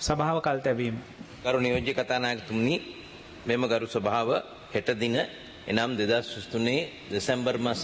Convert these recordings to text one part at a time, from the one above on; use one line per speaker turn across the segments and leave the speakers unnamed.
සභාව කල් තැබීම.
ගරු නියෝජ්‍ය කතානායකතුමනි, මෙම ගරු සභාව හෙට දින එනම් 2023 දෙසැම්බර් මාස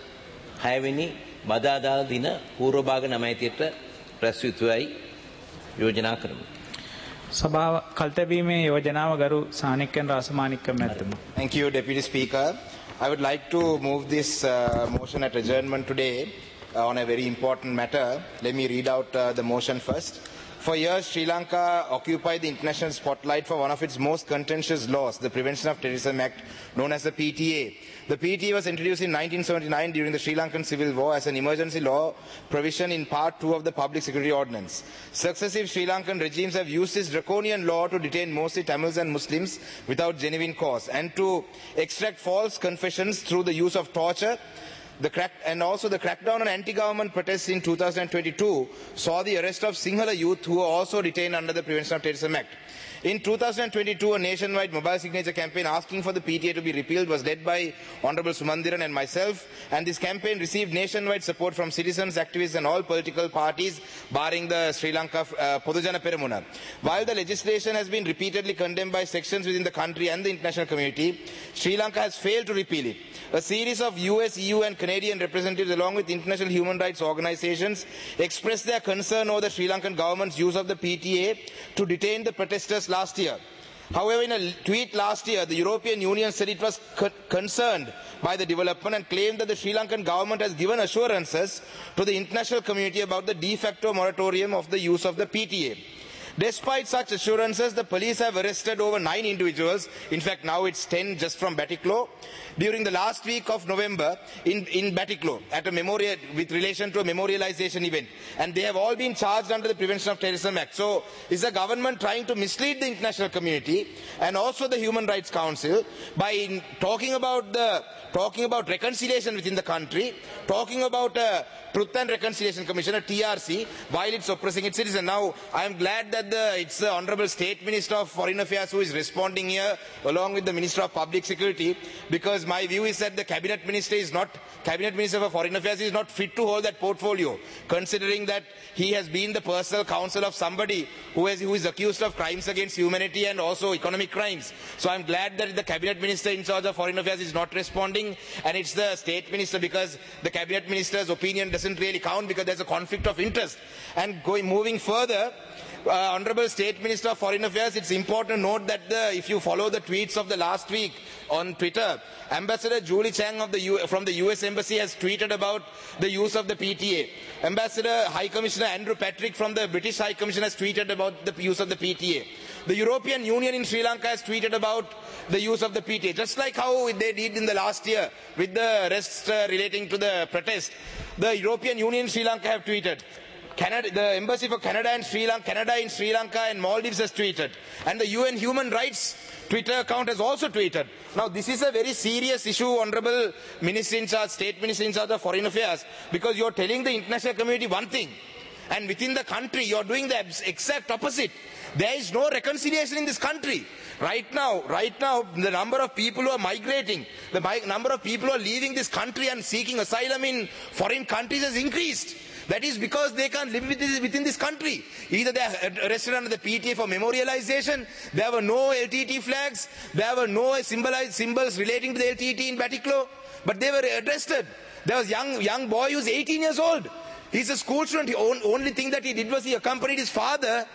6 වෙනි බදාදා දින පූර්ව භාග 9ට රැස් යුතුයයි යෝජනා කරමු.
සභාව කල් තැබීමේ යෝජනාව ගරු සානික්කන් රාසමානික්ක මැතිතුමා.
Thank you, Deputy Speaker. I would like to move this motion at adjournment today on a very important matter. Let me read out the motion first. For years, Sri Lanka occupied the international spotlight for one of its most contentious laws, the Prevention of Terrorism Act, known as the PTA. The PTA was introduced in 1979 during the Sri Lankan Civil War as an emergency law provision in Part 2 of the Public Security Ordinance. Successive Sri Lankan regimes have used this draconian law to detain mostly Tamils and Muslims without genuine cause and to extract false confessions through the use of torture. And also the crackdown on anti-government protests in 2022 saw the arrest of Sinhala youth who were also detained under the Prevention of Terrorism Act. In 2022, a nationwide mobile signature campaign asking for the PTA to be repealed was led by Honorable Sumandiran and myself, and this campaign received nationwide support from citizens, activists and all political parties barring the Sri Lanka Podujana Peramuna. While the legislation has been repeatedly condemned by sections within the country and the international community, Sri Lanka has failed to repeal it. A series of US, EU and Canadian representatives along with international human rights organizations expressed their concern over the Sri Lankan government's use of the PTA to detain the protesters last year. However, in a tweet last year, the European Union said it was concerned by the development and claimed that the Sri Lankan government has given assurances to the international community about the de facto moratorium of the use of the PTA. Despite such assurances, the police have arrested over 9 individuals. In fact, now it's 10 just from Batiklo. During the last week of November in Batiklo at a memorial with relation to a memorialization event. And they have all been charged under the Prevention of Terrorism Act. So is the government trying to mislead the international community and also the Human Rights Council by talking about reconciliation within the country, talking about a Truth and Reconciliation Commission, a TRC, while it's oppressing its citizens. Now, I am glad that it's the Honorable State Minister of Foreign Affairs who is responding here along with the Minister of Public Security, because my view is that the Cabinet Minister for Foreign Affairs is not fit to hold that portfolio, considering that he has been the personal counsel of somebody who is accused of crimes against humanity and also economic crimes. So I'm glad that the Cabinet Minister in charge of Foreign Affairs is not responding, and it's the State Minister, because the Cabinet Minister's opinion doesn't really count because there's a conflict of interest. And moving further, Honorable State Minister of Foreign Affairs, it's important to note that if you follow the tweets of the last week on Twitter, Ambassador Julie Chang from the US Embassy has tweeted about the use of the PTA. Ambassador High Commissioner Andrew Patrick from the British High Commission has tweeted about the use of the PTA. The European Union in Sri Lanka has tweeted about the use of the PTA, just like how they did in the last year with the arrests relating to the protest. The European Union in Sri Lanka have tweeted. The Embassy for Canada in Sri Lanka and Maldives has tweeted, and the UN Human Rights Twitter account has also tweeted. Now this is a very serious issue, Honorable Minister in charge, State Minister in charge of Foreign Affairs, because you are telling the international community one thing, and within the country you are doing the exact opposite. There is no reconciliation in this country. Right now, the number of people who are migrating, the number of people who are leaving this country and seeking asylum in foreign countries has increased. That is because they can't live within this country. Either they are arrested under the PTA for memorialization, there were no LTT flags, there were no symbols relating to the LTT in Batiklo, but they were arrested. There was a young boy who was 18 years old. He's a school student. The only thing that he did was he accompanied his father,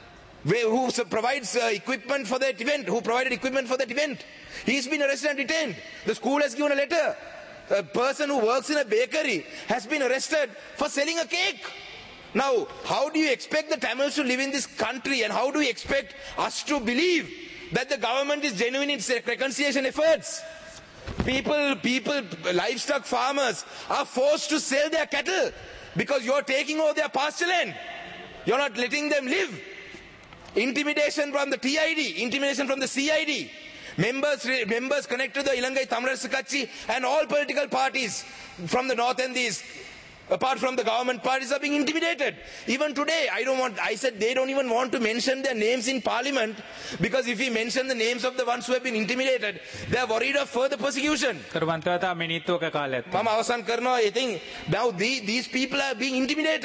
who provides equipment for that event, who provided equipment for that event. He's been arrested and detained. The school has given a letter. A person who works in a bakery has been arrested for selling a cake. Now, how do you expect the Tamils to live in this country, and how do you expect us to believe that the government is genuine in its reconciliation efforts? People, livestock farmers are forced to sell their cattle because you're taking over their pasture land. You're not letting them live. Intimidation from the TID, intimidation from the CID. Members connected to the Ilangai Thamarasu Katchi and all political parties from the north and the east, apart from the government parties, are being intimidated. Even today, I said they don't even want to mention their names in parliament, because if we mention the names of the ones who have been intimidated, they are worried of further persecution. Mama Avasan Karno, I think now these people are being intimidated.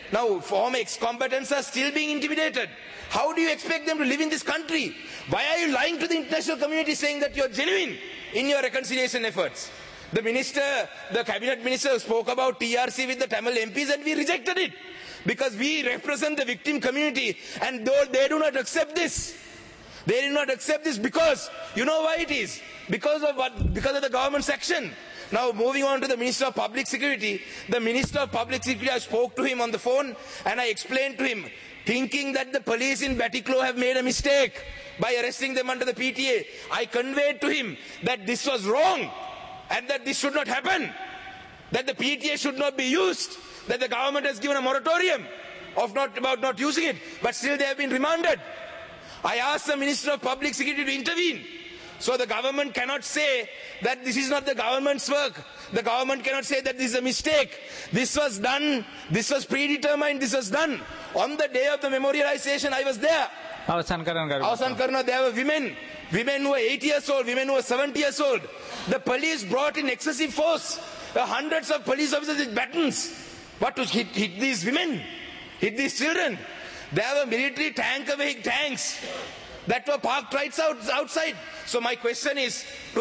Now, former ex-combatants are still being intimidated. How do you expect them to live in this country? Why are you lying to the international community saying that you're genuine in your reconciliation efforts? The cabinet minister spoke about TRC with the Tamil MPs and we rejected it. Because we represent the victim community and though they do not accept this. They do not accept this because, you know why it is? Because of the government's action. Now moving on to the Minister of Public Security. The Minister of Public Security, I spoke to him on the phone and I explained to him, thinking that the police in Batticaloa have made a mistake by arresting them under the PTA. I conveyed to him that this was wrong and that this should not happen. That the PTA should not be used. That the government has given a moratorium about not using it. But still they have been remanded. I asked the Minister of Public Security to intervene. So the government cannot say that this is not the government's work. The government cannot say that this is a mistake. This was done, this was predetermined, this was done. On the day of the memorialization, I was there.
අවසන්
කරනවා, there were women who were 8 years old, women who were 70 years old. The police brought in excessive force. Hundreds of police officers with batons. What to hit these women? Hit these children? There were military tanks that were parked right outside. So my question is to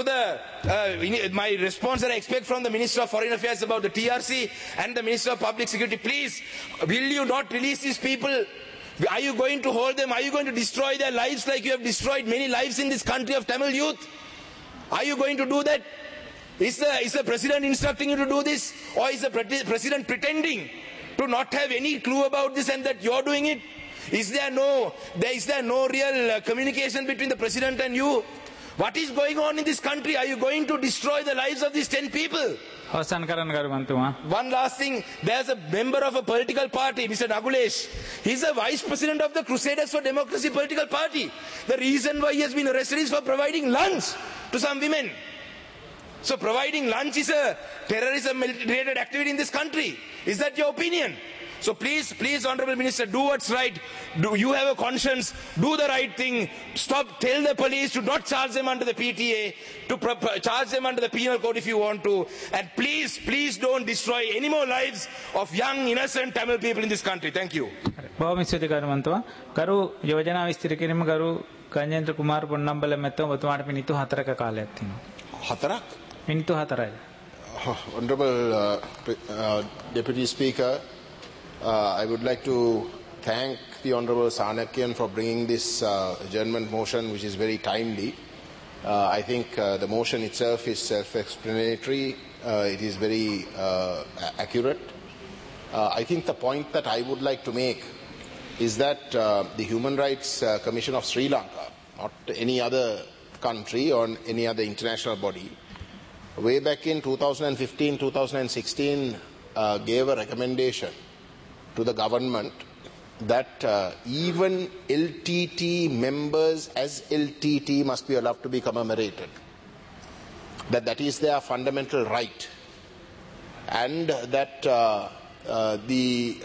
my response that I expect from the Minister of Foreign Affairs about the TRC and the Minister of Public Security, please, will you not release these people? Are you going to hold them? Are you going to destroy their lives like you have destroyed many lives in this country of Tamil youth? Are you going to do that? Is the President instructing you to do this? Or is the President pretending to not have any clue about this and that you're doing it? Is there no real communication between the President and you? What is going on in this country? Are you going to destroy the lives of these 10 people? One last thing, there's a member of a political party, Mr. Nagulesh. He's a vice president of the Crusaders for Democracy political party. The reason why he has been arrested is for providing lunch to some women. So providing lunch is a terrorism-related activity in this country. Is that your opinion? So please, Honorable Minister, do what's right. You have a conscience. Do the right thing. Tell the police to not charge them under the PTA, to charge them under the penal code if you want to. And please don't destroy any more lives of young, innocent Tamil people in this country. Thank you.
බොහොම ස්තුතියි කරුමන්තුමා. කරු යෝජනා විස්තර කිරීම කරු ගජේන්ද්‍ර කුමාර පොන්නම්බල මැතිතුමා ඔබතුමාට මිනිත්තු 4ක කාලයක් තියෙනවා.
4ක්?
මිනිත්තු 4යි.
Honorable Deputy Speaker, I would like to thank the Honorable Sanakyan for bringing this adjournment motion, which is very timely. I think the motion itself is self-explanatory. It is very accurate. I think the point that I would like to make is that the Human Rights Commission of Sri Lanka, not any other country or any other international body, way back in 2015-2016 gave a recommendation to the government that even LTT members as LTT must be allowed to be commemorated. That is their fundamental right. And that the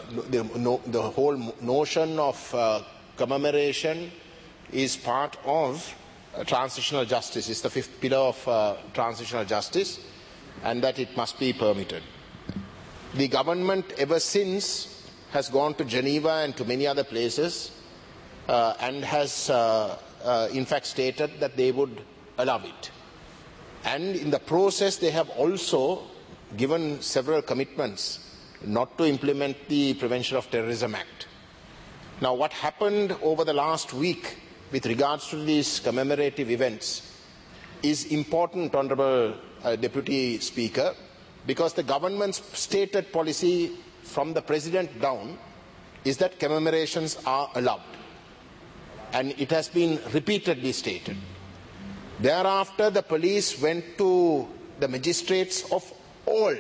whole notion of commemoration is part of transitional justice. It's the fifth pillar of transitional justice, and that it must be permitted. The government ever since has gone to Geneva and to many other places and has in fact stated that they would allow it. And in the process they have also given several commitments not to implement the Prevention of Terrorism Act. Now what happened over the last week with regards to these commemorative events is important, Honourable Deputy Speaker, because the government's stated policy from the President down is that commemorations are allowed. And it has been repeatedly stated. Thereafter, the police went to the magistrates of all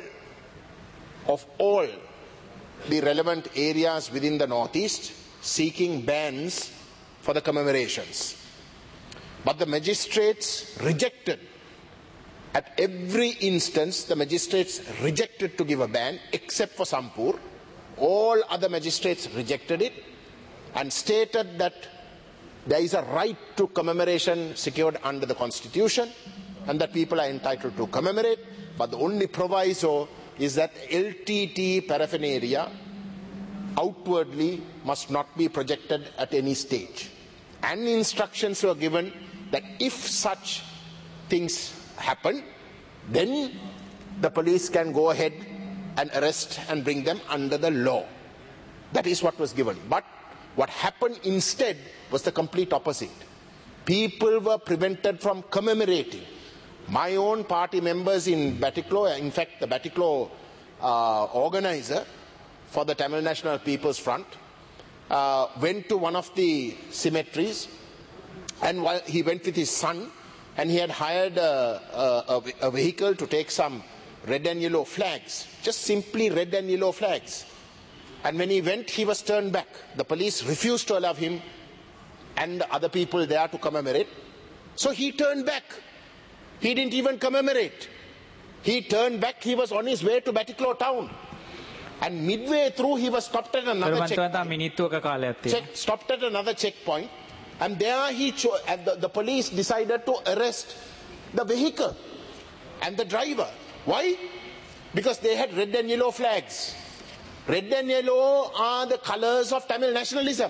the relevant areas within the Northeast seeking bans for the commemorations. But the magistrates rejected. At every instance, the magistrates rejected to give a ban, except for Sampur. All other magistrates rejected it and stated that there is a right to commemoration secured under the Constitution and that people are entitled to commemorate, but the only proviso is that LTT paraphernalia outwardly must not be projected at any stage. And instructions were given that if such things happen, then the police can go ahead and arrest and bring them under the law. That is what was given. But what happened instead was the complete opposite. People were prevented from commemorating. My own party members in Batiklo, in fact the Batiklo organizer for the Tamil National People's Front, went to one of the cemeteries, and while he went with his son, and he had hired a vehicle to take some red and yellow flags, just simply red and yellow flags. And when he went, he was turned back. The police refused to allow him and the other people there to commemorate. So he turned back. He didn't even commemorate. He turned back. He was on his way to Batiklo town. And midway through, he was stopped at another checkpoint. Stopped at another checkpoint. And there the police decided to arrest the vehicle and the driver. Why? Because they had red and yellow flags. Red and yellow are the colors of Tamil nationalism.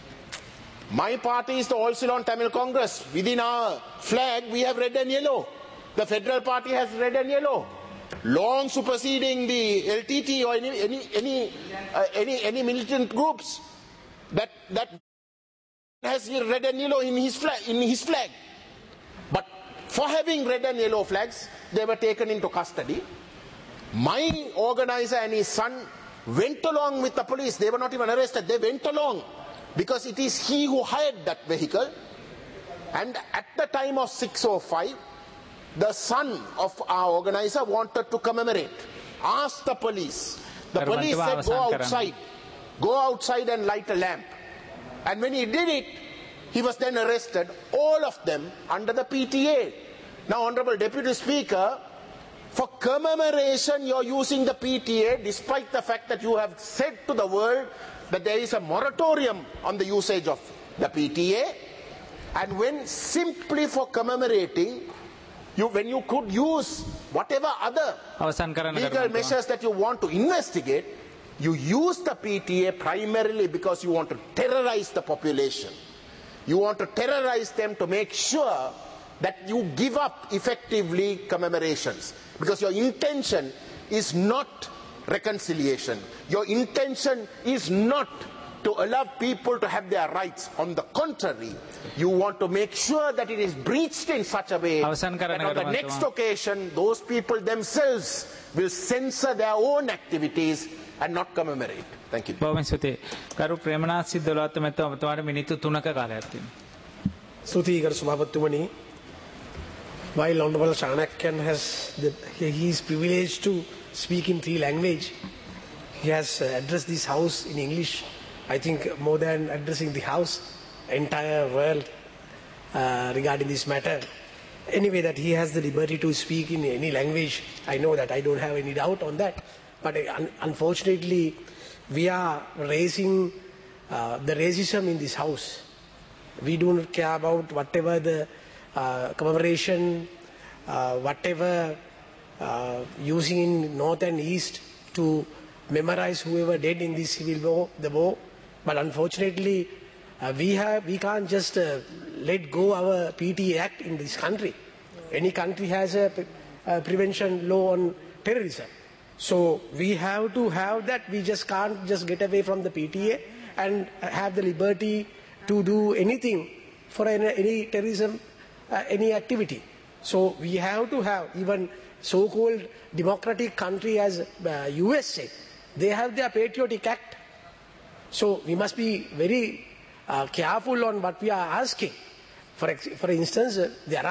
My party is the All Ceylon Tamil Congress. Within our flag, we have red and yellow. The Federal Party has red and yellow, long superseding the LTT or any militant groups that has red and yellow in his flag. But for having red and yellow flags, they were taken into custody. My organizer and his son went along with the police. They were not even arrested. They went along because it is he who hired that vehicle. And at the time of 6:05, the son of our organizer wanted to commemorate. Asked the police. The police said, go outside and light a lamp. And when he did it, he was then arrested, all of them under the PTA. Now, Honorable Deputy Speaker, for commemoration you are using the PTA despite the fact that you have said to the world that there is a moratorium on the usage of the PTA, and when simply for commemorating, when you could use whatever other legal measures that you want to investigate, you use the PTA primarily because you want to terrorize the population. You want to terrorize them to make sure that you give up effectively commemorations. Because your intention is not reconciliation. Your intention is not to allow people to have their rights. On the contrary, you want to make sure that it is breached in such a way that on the next occasion, those people themselves will censor their own activities and not commemorate. Thank you.
කරු ප්‍රේමනාත් සිද්ධලවත් මෙතන ඔබතුමාට මිනිත්තු 3ක කාලයක් තියෙනවා.
ස්තුතියි කරු සභාපතිතුමනි. While Honorable Chanakyan he is privileged to speak in 3 languages, he has addressed this house in English. I think more than addressing the house, entire world regarding this matter. Anyway, that he has the liberty to speak in any language, I know that. I don't have any doubt on that. But unfortunately, we are raising the racism in this house. We do not care about whatever the commemoration, whatever using in north and east to memorize whoever dead in this civil war, the war. But unfortunately, we can't just let go our PTA Act in this country. Any country has a prevention law on terrorism. So we have to have that. We just can't just get away from the PTA and have the liberty to do anything for any terrorism, any activity. So we have to have, even so-called democratic country as USA, they have their Patriotic Act. So we must be very careful on what we are asking. For instance, there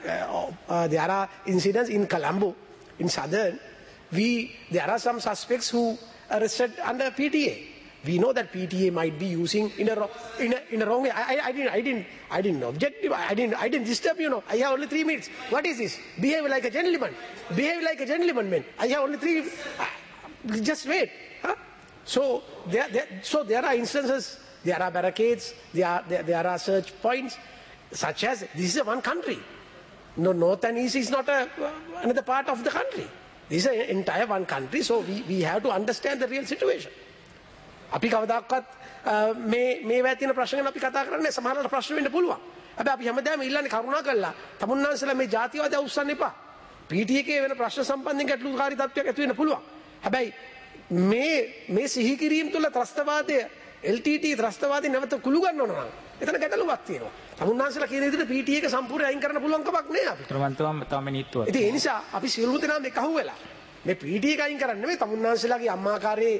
are incidents in Colombo, in southern. There are some suspects who are arrested under PTA. We know that PTA might be using in a wrong way. I didn't object. I didn't disturb. I have only 3 minutes. What is this? Behave like a gentleman. Behave like a gentleman, man. I have only 3. Just wait. Huh? So there are instances. There are barricades. There are search points, such as this is one country. No, north and east is not another part of the country. This is an entire one country. So we have to understand the real situation. අපි කවදාකවත් මේ වැතින ප්‍රශ්න ගැන අපි කතා කරන්නේ සමහරවිට ප්‍රශ්න වෙන්න පුළුවන්. හැබැයි අපි හැමදාම ඉල්ලන්නේ කරුණා කළා තමුන්නාන්සලා මේ ජාතිවාදය උස්සන්න එපා. PTA වෙන ප්‍රශ්න සම්බන්ධයෙන් ගැටලුකාරී තත්ත්වයක් ඇති වෙන්න පුළුවන්. හැබැයි මේ සිහි කිරීම තුළ ත්‍රස්තවාදය LTT ත්‍රස්තවාදී නැවත කුළු ගන්නවනවා නම් එතන ගැටලුවක් තියෙනවා. තමුන්නාන්සලා කියන විදිහට PTA එක සම්පූර්ණ අයින් කරන්න පුළුවන් කමක් නෑ අපිට.
ප්‍රවන්තවම තම මිනිත්තුවක්.
ඉතින් ඒ නිසා අපි සියලුම දෙනා මේක අහුවෙලා මේ PTA එක අයින් කරන්න නෙමෙයි තමුන්නාන්සලාගේ අම්මාකාරයේ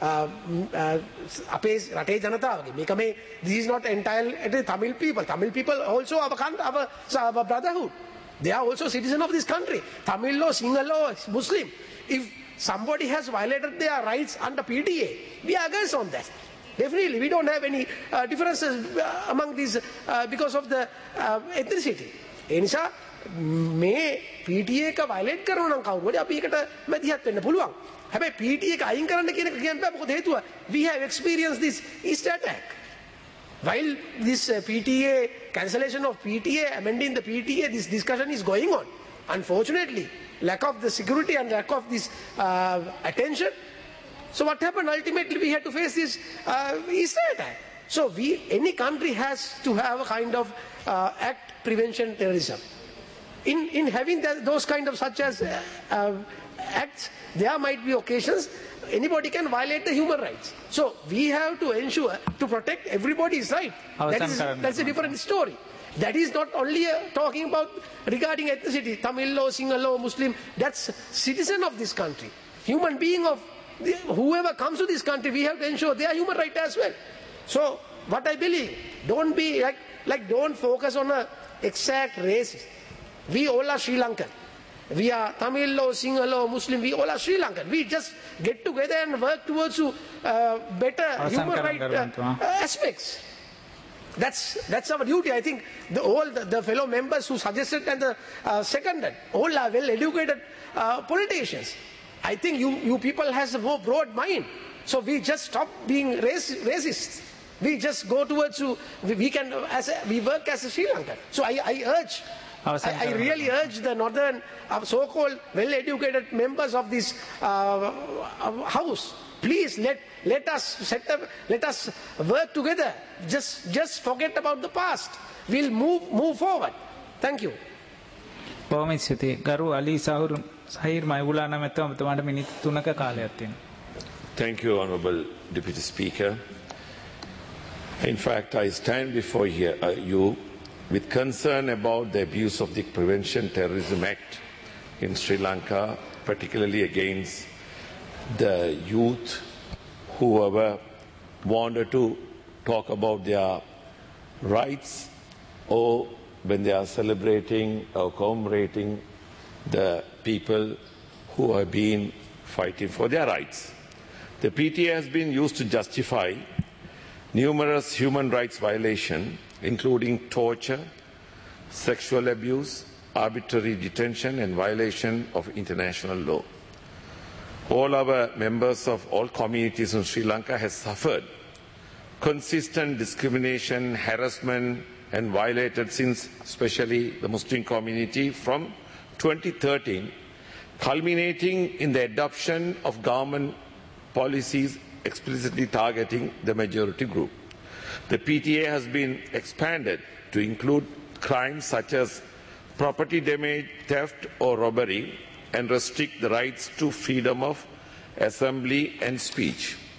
අපේ රටේ ජනතාවගේ මේක මේ this is not entirely Tamil people also our brotherhood. They are also citizens of this country. Tamil law, Sinhala law, Muslim. If somebody has violated their rights under PTA, we are against on that. Definitely, we don't have any differences among these because of the ethnicity. ඒ නිසා මේ PTA එක violate කරනවා නම් කවුරුහරි අපි ඒකට මැදිහත් වෙන්න පුළුවන්. හැබැයි PTA එක අයින් කරන්න කියන එක කියන්න බෑ. මොකද හේතුව we have experienced this East attack. While this PTA, cancellation of PTA, amending the PTA, this discussion is going on. Unfortunately, lack of the security and lack of this attention. So what happened? Ultimately, we had to face this Easter attack. So any country has to have a kind of act prevention terrorism. In having those kind of such as acts, there might be occasions anybody can violate the human rights. So we have to ensure to protect everybody's right. That's a different story. That is not only talking about regarding ethnicity, Tamil law, Sinhala law, Muslim. That's citizen of this country, human being of whoever comes to this country. We have to ensure their human right as well. So what I believe, don't be don't focus on a exact race. We all are Sri Lankan. We are Tamil law, Sinhala, Muslim, we all are Sri Lankan. We just get together and work towards better human right aspects. That's our duty. I think all the fellow members who suggested and seconded, all are well educated politicians. I think you people has a more broad mind. So we just stop being racist. We just go towards we work as a Sri Lankan. So I really urge the northern so-called well-educated members of this house, please let us work together. Just forget about the past. We'll move forward. Thank you.
බොහොම ස්තුතියි. ගරු අලි සහීර් මයිබුලා නැමැත්තම ඔබතුමාට මිනිත්තු 3ක කාලයක් තියෙනවා.
Thank you, Honorable Deputy Speaker. In fact, I stand before you with concern about the abuse of the Prevention Terrorism Act in Sri Lanka, particularly against the youth who ever wanted to talk about their rights or when they are celebrating or commemorating the people who have been fighting for their rights. The PTA has been used to justify numerous human rights violations, including torture, sexual abuse, arbitrary detention and violation of international law. All our members of all communities in Sri Lanka have suffered consistent discrimination, harassment and violated since especially the Muslim community from 2013, culminating in the adoption of government policies explicitly targeting the majority group. The PTA has been expanded to include crimes such as property damage, theft or robbery, and restrict the rights to freedom of assembly and speech.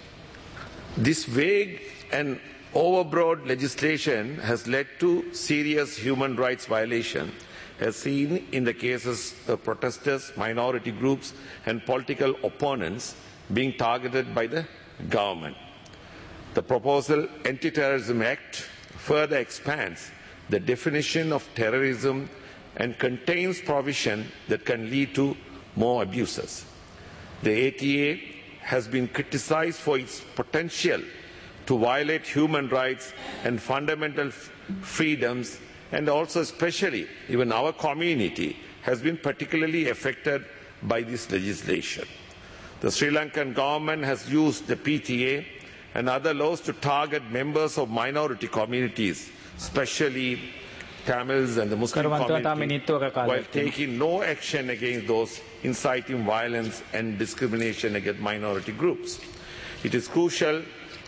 This vague and overbroad legislation has led to serious human rights violations, as seen in the cases of protesters, minority groups, and political opponents being targeted by the government. The proposal Anti-Terrorism Act further expands the definition of terrorism and contains provision that can lead to more abuses. The ATA has been criticized for its potential to violate human rights and fundamental freedoms, and also especially even our community has been particularly affected by this legislation. The Sri Lankan government has used the PTA and other laws to target members of minority communities, especially Tamils and the Muslim community, while taking no action against those inciting violence and discrimination against minority groups. It is crucial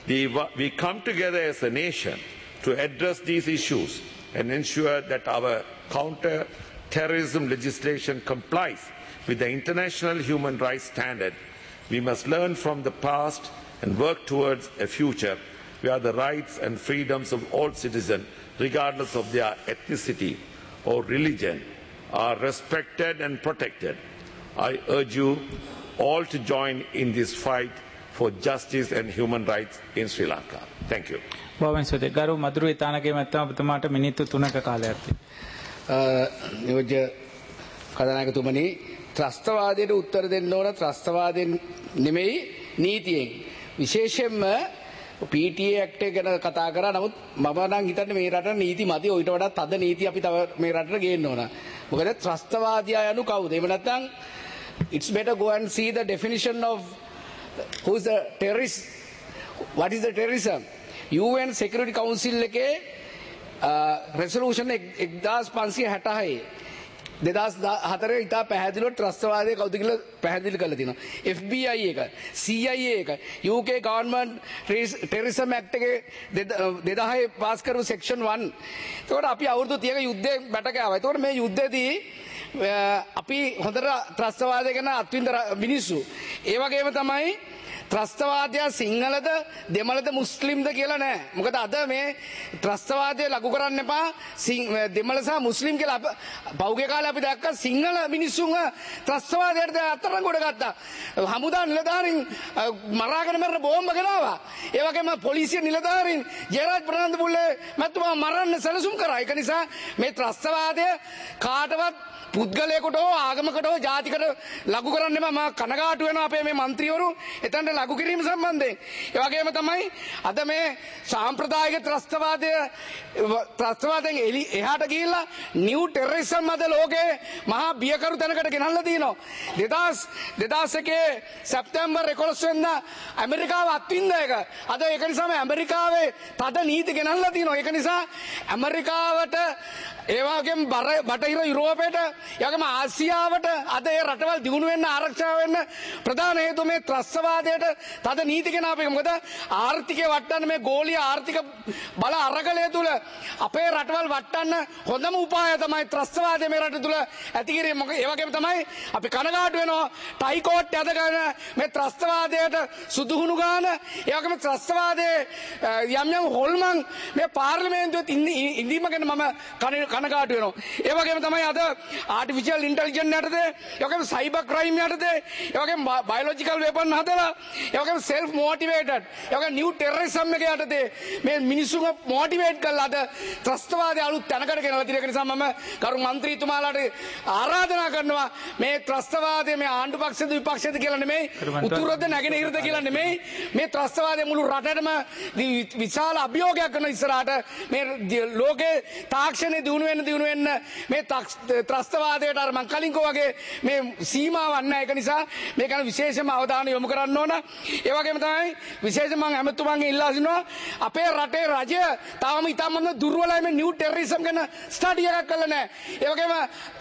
We come together as a nation to address these issues and ensure that our counter-terrorism legislation complies with the international human rights standard. We must learn from the past and work towards a future where the rights and freedoms of all citizens, regardless of their ethnicity or religion, are respected and protected. I urge you all to join in this fight for justice and human rights in Sri Lanka. Thank you.
බොහොම ස්තුතියි. ගරු මధుර ඉතානගේ මැත්තම ඔබතුමාට මිනිත්තු 3ක කාලයක් තියෙනවා.
නියෝජ්‍ය කතානායකතුමනි, ත්‍රස්තවාදයට උත්තර දෙන්න ඕන ත්‍රස්තවාදයෙන් නෙමෙයි නීතියෙන්. විශේෂයෙන්ම PTA ඇක්ට් එක ගැන කතා කරා. නමුත් මම නම් හිතන්නේ මේ රටට නීති මදි. ඊට වඩා තද නීති අපි තව මේ රටට ගේන්න ඕන. මොකද ත්‍රස්තවාදියා යනු කවුද? එහෙම නැත්නම් it's better go and see the definition of who is the terrorist. What is the terrorism? UN Security Council එකේ resolution 1566 2004 ඉතා පැහැදිලිව ත්‍රස්තවාදය කවුද කියලා පැහැදිලි කරලා තියෙනවා. FBI එක, CIA එක, UK Government Terrorism Act එකේ 2006 පාස් කරපු section 1. ඒකට අපි අවුරුදු 30ක යුද්ධයෙන් බැට ගාවා. ඒකට මේ යුද්ධයේදී අපි හොඳට ත්‍රස්තවාදය ගැන අත්විඳ මිනිස්සු. ඒ වගේම තමයි ත්‍රස්තවාදය සිංහලද දෙමළද මුස්ලිම්ද කියලා නෑ. මොකද අද මේ ත්‍රස්තවාදය ලඝු කරන්න එපා. දෙමළ සහ මුස්ලිම් කියලා පෞගේ කාලේ අපි දැක්කා සිංහල මිනිස්සුන්ව ත්‍රස්තවාදයට අත්අඩංගුවට ගත්තා. හමුදා නිලධාරීන් මරාගෙන මරන බෝම්බ ගෙනාවා. ඒ වගේම පොලිසිය නිලධාරීන් ජයරාජ් ප්‍රනාන්දුපුල්ලේ මැතිතුමා මරන්න සැලසුම් කරා. ඒක නිසා මේ ත්‍රස්තවාදය කාටවත් පුද්ගලයෙකුට හෝ ආගමකට හෝ ජාතිකට ලඝු කරන්න එපා. මම කනගාටු වෙනවා අපේ මේ മന്ത്രിවරු එතනට ලඝු කිරීම සම්බන්ධයෙන්. ඒ වගේම තමයි අද මේ සාම්ප්‍රදායික ත්‍රස්තවාදයෙන් එහාට ගිහිල්ලා නිව් ටෙරරිසම් අද ලෝකේ මහා බියකරු තැනකට ගෙනල්ලා තියෙනවා. 2001 සැප්තැම්බර් 11 වෙනිදා ඇමරිකාව අත්විඳ එක. අද ඒක නිසාම ඇමරිකාවේ තද නීති ගෙනල්ලා තියෙනවා. ඒක නිසා ඇමරිකාවට ඒ වගේම බටහිර යුරෝපයට යගම ආසියාවට අද ඒ රටවල් දියුණු වෙන්න ආරක්ෂා වෙන්න ප්‍රධාන හේතුව මේ ත්‍රස්තවාදයට තද නීති ගෙන අපේ. මොකද ආර්ථිකය වටන්න මේ ගෝලීය ආර්ථික බල අරගලය තුල අපේ රටවල් වටන්න හොඳම උපාය තමයි ත්‍රස්තවාදය මේ රට තුල ඇති කිරීම. මොකද ඒ වගේම තමයි අපි කනගාටු වෙනවා ටයි කෝට් යදගෙන මේ ත්‍රස්තවාදයට සුදුහුණු ගාන ඒ වගේම ත්‍රස්තවාදයේ යම් හොල්මන් මේ පාර්ලිමේන්තුවේ ඉඳීම ගැන මම කනගාටු වෙනවා. ඒ වගේම තමයි අද ආටිෆිෂියල් ඉන්ටෙලිජන්ස් යටතේ, ඒ වගේම සයිබර් ක්‍රයිම් යටතේ, ඒ වගේම බයොලොජිකල් වෙපන් හදලා, ඒ වගේම සෙල්ෆ් මොටිවේටඩ්, ඒ වගේම නිව් ටෙරරිසම් එක යටතේ මේ මිනිස්සුන්ව මොටිවේට් කරලා අද ත්‍රස්තවාදය අලුත් තැනකට ගෙනලා තියෙන. ඒක නිසා මම ගරු මන්ත්‍රීතුමාලාට ආරාධනා කරනවා මේ ත්‍රස්තවාදය මේ ආණ්ඩු පක්ෂද විපක්ෂද කියලා නෙමෙයි, උතුරද නැගෙනහිරද කියලා නෙමෙයි, මේ ත්‍රස්තවාදය මුළු රටටම විශාල අභියෝගයක් කරන ඉස්සරහට මේ ලෝකේ තාක්ෂණය දියුණු වෙන්න මේ ත්‍රස්තවාදයට අර මං කලින් කෝ වගේ මේ සීමාවක් නැහැ. ඒක නිසා මේක ගැන විශේෂම අවධානය යොමු කරන්න ඕන. ඒ වගේම තමයි විශේෂයෙන් මම ඇමතුමන්ගෙන් ඉල්ලා සිටිනවා අපේ රටේ රජය තාම ඉතාමත් දුර්වලයි මේ නිව් ටෙරරිසම් ගැන ස්ටඩි එකක් කළා නැහැ. ඒ වගේම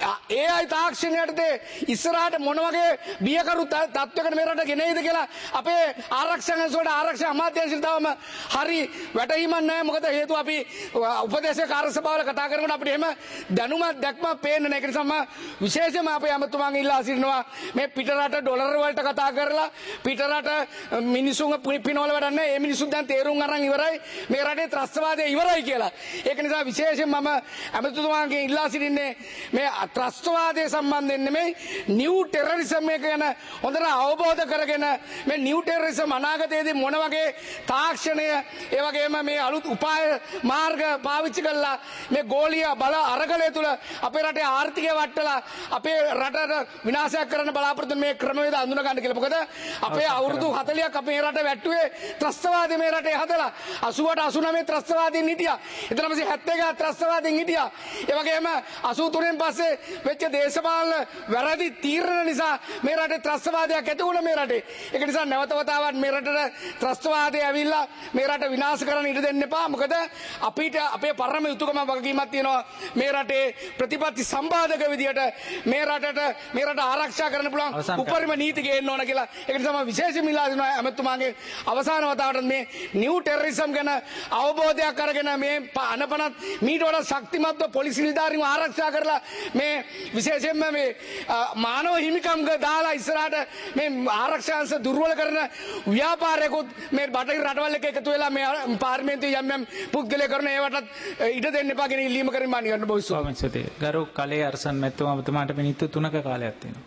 AI තාක්ෂණයටදී ඉස්සරහට මොන වගේ බියකරු තත්ත්වයකට මේ රට ගෙනෙයිද කියලා අපේ ආරක්ෂකයන්සෝට ආරක්ෂක අමාත්‍යාංශයට තාම හරි වැටහීමක් නැහැ. මොකද හේතුව අපි උපදේශක කාර්ය සභාවල කතා කරනකොට අපිට එහෙම දැනුමක් දැක්මක් පේන්නේ නැහැ. ඒ නිසා මම විශේෂයෙන්ම අපේ අමතුමන් ඉල්ලා සිටිනවා මේ පිටරට ඩොලර් වලට කතා කරලා පිටරට මිනිසුන්ව පිනවල වැඩක් නැහැ. මේ මිනිසුන් දැන් තේරුම් අරන් ඉවරයි මේ රටේ ත්‍රස්තවාදය ඉවරයි කියලා. ඒක නිසා විශේෂයෙන් මම අමතුමන්ගෙන් ඉල්ලා සිටින්නේ මේ ත්‍රස්තවාදය සම්බන්ධයෙන් නෙමෙයි නිව් ටෙරරිසම් එක ගැන හොඳට අවබෝධ කරගෙන මේ නිව් ටෙරරිසම් අනාගතයේදී මොන වගේ තාක්ෂණය ඒ වගේම මේ අලුත් උපාය මාර්ග පාවිච්චි කරලා මේ ගෝලීය බල අරගලය තුල අපේ රටේ ආර්ථිකය වටලා අපේ රටට විනාශයක් කරන්න බලාපොරොත්තු මේ ක්‍රමවේද අඳුන ගන්න කියලා. මොකද අපේ අවුරුදු 40ක් අපේ රට වැට්ටුවේ ත්‍රස්තවාදය මේ රටේ හදලා 88 89 ත්‍රස්තවාදීන් හිටියා. ඊට පස්සේ 71 ත්‍රස්තවාදීන් හිටියා. ඒ වගේම 83න් පස්සේ වෙච්ච දේශපාලන වැරදි තීරණ නිසා මේ රටේ ත්‍රස්තවාදයක් ඇති වුණා මේ රටේ. ඒක නිසා නැවත වතාවක් මේ රටට ත්‍රස්තවාදය ඇවිල්ලා මේ රට විනාශ කරන්න ඉඩ දෙන්න එපා. මොකද අපිට අපේ පරම යුතුයකම වගකීමක් තියෙනවා මේ රටේ ප්‍රතිපත්ති සම්පාදක විදියට මේ රට ආරක්ෂා කරන්න පුළුවන් උපරිම නීති ගේන්න ඕන කියලා. ඒක නිසා මම විශේෂයෙන්ම මම ඉල්ලා දෙනවා ඇමතුමාගේ අවසාන වතාවට මේ නිව් ටෙරරිසම් ගැන අවබෝධයක් අරගෙන මේ අනපනත් මීට වඩා ශක්තිමත්ව පොලිස් නිලධාරීන්ව ආරක්ෂා කරලා මේ විශේෂයෙන්ම මේ මානව හිමිකම් දාලා ඉස්සරහට මේ ආරක්ෂා අංශ දුර්වල කරන ව්‍යාපාරයකොත් මේ බටහිර රටවල් එක්ක එකතු වෙලා මේ පාර්ලිමේන්තුවේ යම් පුද්ගලයා කරන ඒවටත් ඉඩ දෙන්න එපා කියන ඉල්ලීම කරමින් මම නිකන් බොහොම
ස්වාමීන් වහන්සේ ගරු කලේ අරසන් මැතිතුමා ඔබතුමාට මිනිත්තු 3ක කාලයක් තියෙනවා.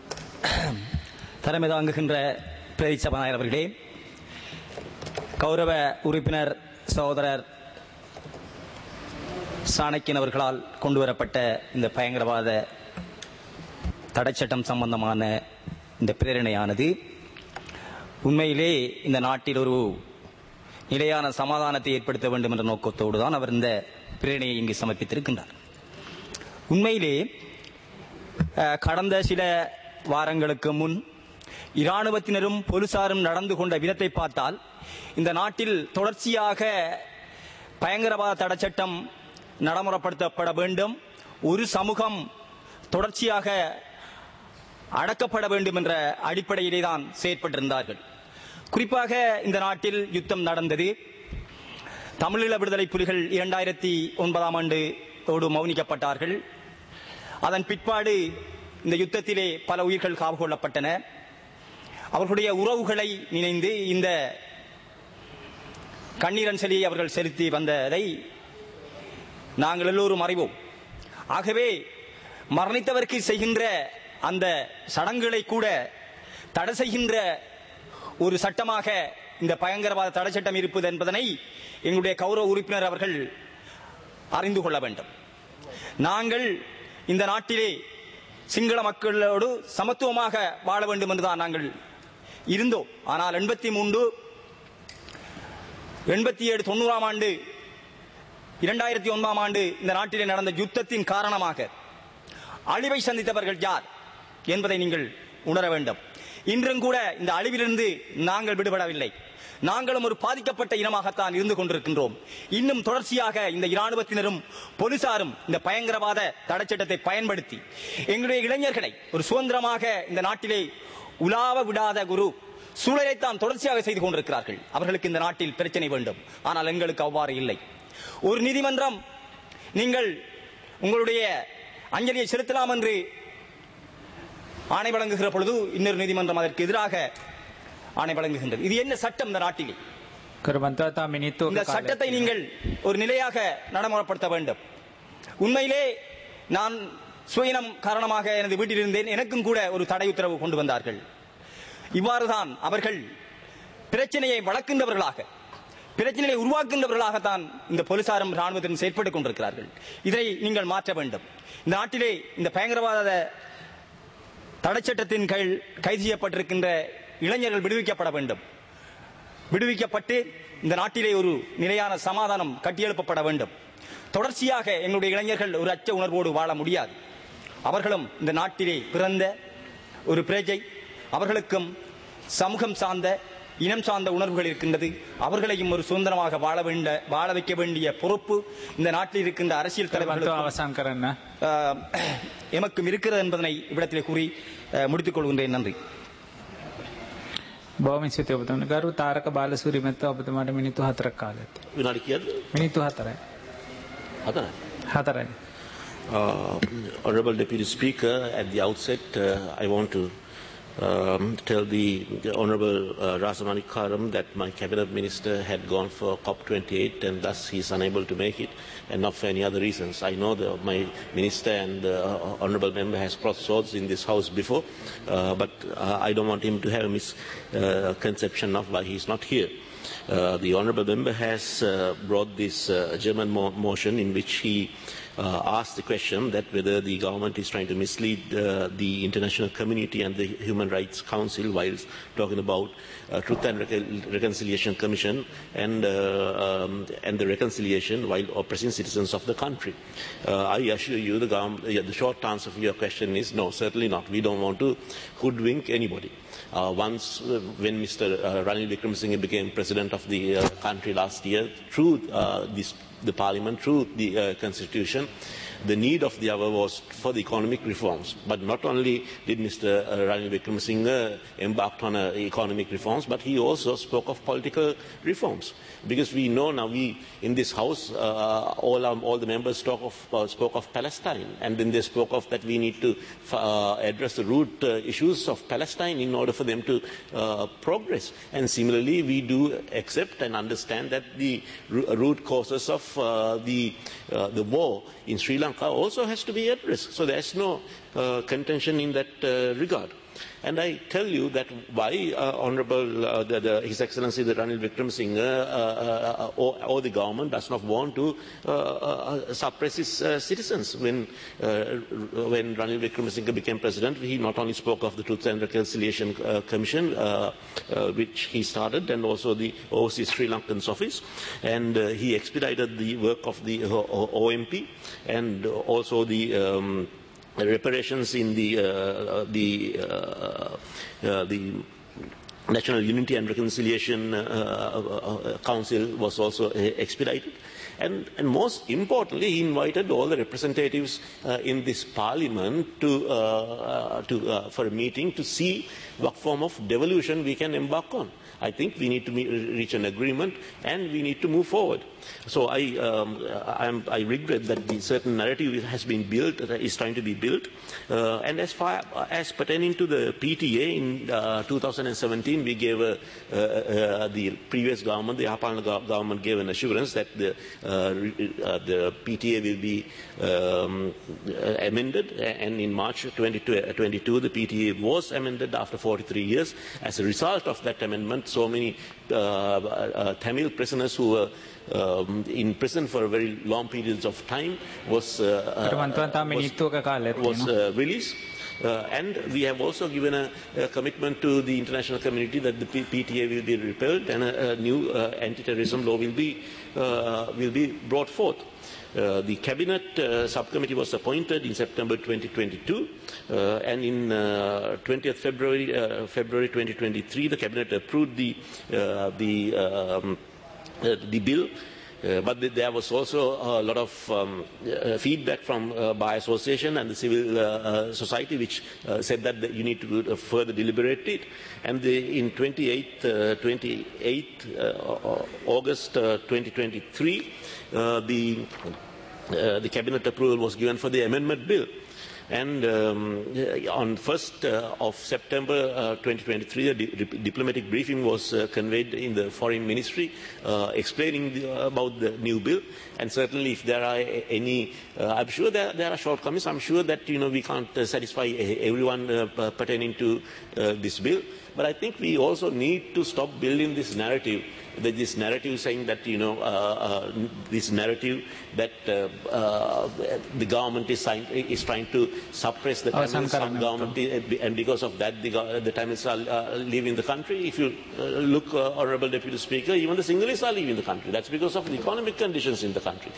தலைமை தாங்குகின்ற பிரதி சபாநாயகர் அவர்களே, கௌரவ உறுப்பினர் சகோதரர் சாணக்கியன் அவர்களால் கொண்டுவரப்பட்ட இந்த பயங்கரவாத தடைச்சட்டம் சம்பந்தமான இந்த பிரேரணையானது உண்மையிலே இந்த நாட்டில் ஒரு நிலையான சமாதானத்தை ஏற்படுத்த வேண்டும் என்ற நோக்கத்தோடு தான் அவர் இந்த பிரேரணையை இங்கு சமர்ப்பித்திருக்கின்றார். உண்மையிலே கடந்த சில வாரங்களுக்கு முன் இராணுவத்தினரும் போலீசாரும் நடந்து கொண்ட விதத்தை பார்த்தால் இந்த நாட்டில் தொடர்ச்சியாக பயங்கரவாத தடைச்சட்டம் நடைமுறைப்படுத்தப்பட வேண்டும், ஒரு சமூகம் தொடர்ச்சியாக அடக்கப்பட வேண்டும் என்ற அடிப்படையிலே தான் செயற்பட்டிருந்தார்கள். குறிப்பாக இந்த நாட்டில் யுத்தம் நடந்தது. தமிழீழ விடுதலை புலிகள் 2009 மௌனிக்கப்பட்டார்கள். அதன் பிற்பாடு இந்த யுத்தத்திலே பல உயிர்கள் காவு கொள்ளப்பட்டன. அவர்களுடைய உறவுகளை நினைந்து இந்த கண்ணீரஞ்சலியை அவர்கள் செலுத்தி வந்ததை நாங்கள் எல்லோரும் அறிவோம். ஆகவே மரணித்தவருக்கு செய்கின்ற அந்த சடங்குகளை கூட தடை செய்கின்ற ஒரு சட்டமாக இந்த பயங்கரவாத தடை சட்டம் இருப்பது என்பதனை எங்களுடைய கௌரவ உறுப்பினர் அவர்கள் அறிந்து கொள்ள வேண்டும். நாங்கள் இந்த நாட்டிலே சிங்கள மக்களோடு சமத்துவமாக வாழ வேண்டும் என்றுதான் நாங்கள் இருந்தோம். ஆனால் 83, 87, 90ஆம் ஆண்டு 2009ஆம் ஆண்டு இந்த நாட்டிலே நடந்த யுத்தத்தின் காரணமாக அழிவை சந்தித்தவர்கள் யார் என்பதை நீங்கள் உணர வேண்டும். இன்றும் கூட இந்த அழிவிலிருந்து நாங்கள் விடுபடவில்லை. நாங்களும் ஒரு பாதிக்கப்பட்ட இனமாகத்தான் இருந்து கொண்டிருக்கின்றோம். இன்னும் தொடர்ச்சியாக இந்த இராணுவத்தினரும் போலீசாரும் இந்த பயங்கரவாத தடைச்சட்டத்தை பயன்படுத்தி எங்களுடைய இளைஞர்களை ஒரு சுதந்திரமாக இந்த நாட்டிலே உலாவ விடாத ஒரு சூழலைத்தான் தொடர்ச்சியாக செய்து கொண்டிருக்கிறார்கள். அவர்களுக்கு இந்த நாட்டில் பிரச்சனை வேண்டும், ஆனால் எங்களுக்கு அவ்வாறு இல்லை. ஒரு நீதிமன்றம் நீங்கள் உங்களுடைய அஞ்சலியை செலுத்தலாம் என்று ஆணை வழங்குகிற பொழுது இன்னொரு நீதிமன்றம் அதற்கு எதிராக ஆணை வழங்குகின்றது. இது என்ன சட்டம் இந்த நாட்டிலே? இந்த சட்டத்தை நீங்கள் ஒரு நிலையாக நடைமுறைப்படுத்த வேண்டும். உண்மையிலே நான் சுயினம் காரணமாக எனது வீட்டில் இருந்தேன். எனக்கும் கூட ஒரு தடை உத்தரவு கொண்டு வந்தார்கள். இவ்வாறுதான் அவர்கள் பிரச்சனையை வளர்க்கின்றவர்களாக, பிரச்சனையை உருவாக்குகின்றவர்களாகத்தான் இந்த போலீசாரும் ராணுவத்திலும் செயற்பட்டுக் கொண்டிருக்கிறார்கள். இதை நீங்கள் மாற்ற வேண்டும். இந்த நாட்டிலே இந்த பயங்கரவாத தடைச்சட்டத்தின் கீழ் கைது செய்யப்பட்டிருக்கின்ற இளைஞர்கள் விடுவிக்கப்பட வேண்டும். விடுவிக்கப்பட்டு இந்த நாட்டிலே ஒரு நிலையான சமாதானம் கட்டியெழுப்பப்பட வேண்டும். தொடர்ச்சியாக எங்களுடைய இளைஞர்கள் ஒரு அச்ச உணர்வோடு வாழ முடியாது. அவர்களும் இந்த நாட்டிலே பிறந்த ஒரு பிரஜை. அவர்களுக்கும் சமூகம் சார்ந்த, இனம் சார்ந்த உணர்வுகள் இருக்கின்றது. அவர்களையும் ஒரு சுதந்திரமாக வாழ வைக்க வேண்டிய பொறுப்பு இந்த நாட்டில் இருக்கின்ற அரசியல் தலைவர்களுக்கு எமக்கும் இருக்கிறது என்பதனை இவ்விடத்திலே கூறி முடித்துக் கொள்கின்றேன். நன்றி.
බොහොම ස්තුතියි ඔබතුමාට. ගරු තාරක බාලසූරිය මහතා ඔබතුමාට මිනිත්තු 4ක් කාලයක් තියෙනවා.
විනාඩි කීයද?
මිනිත්තු 4යි. 4යි.
Honorable Deputy Speaker, at the outset, I want to tell the Honorable Rasamani Karam that my cabinet minister had gone for COP28 and thus he is unable to make it, and not for any other reasons. I know that my minister and the Honorable member has crossed swords in this house before, but I don't want him to have a misconception of why he is not here. The Honorable member has brought this German motion in which he asked the question that whether the government is trying to mislead the international community and the Human Rights Council while talking about Truth and Reconciliation Commission and the reconciliation while oppressing citizens of the country. I assure you the short answer for your question is no, certainly not. We don't want to hoodwink anybody. Once when Mr. Ranil Wickremesinghe became president of the country last year, through this the parliament through the constitution, the need of the hour was for the economic reforms. But not only did Mr. Ranil Wickremesinghe embark on economic reforms, but he also spoke of political reforms. Because we know now, in this house, all the members spoke of Palestine, and then they spoke of that we need to address the root issues of Palestine in order for them to progress. And similarly, we do accept and understand that the root causes of the war in Sri Lanka also has to be addressed. So there's no contention in that regard. And I tell you that why Honorable His Excellency the Ranil Wickremesinghe or the government does not want to suppress its citizens. When Ranil Wickremesinghe became president, he not only spoke of the Truth and Reconciliation Commission, which he started, and also the Overseas Sri Lankan's office, and he expedited the work of the OMP and also the reparations in the National Unity and Reconciliation Council was also expedited. And most importantly, he invited all the representatives in this parliament for a meeting to see what form of devolution we can embark on. I think we need to reach an agreement and we need to move forward. So I regret that the certain narrative has been built, is trying to be built. And as far as pertaining to the PTA in 2017, we gave the previous government, the Yahapalana government, gave an assurance that the PTA will be amended. And in March 2022, the PTA was amended after 43 years. As a result of that amendment, so many Tamil prisoners who were in prison for very long periods of time was released. And we have also given a commitment to the international community that the PTA will be repealed and a new anti-terrorism law will be brought forth. The cabinet subcommittee was appointed in September 2022, and in 20th February 2023, the cabinet approved the bill. But there was also a lot of feedback from Bar Association and the civil society, which said that you need to further deliberate it. And in 28 August 2023, the cabinet approval was given for the amendment bill. And on 1st of September 2023, a diplomatic briefing was conveyed in the Foreign Ministry explaining about the new bill. And certainly if there are any, I'm sure there are shortcomings. I'm sure that, we can't satisfy everyone pertaining to this bill. But I think we also need to stop building this narrative. This narrative saying that, this narrative that the government is trying to suppress the Tamils government, and because of that the Tamils are leaving the country. If you look, Honorable Deputy Speaker, even the Sinhalese are leaving the country. That's because of the economic conditions in the country.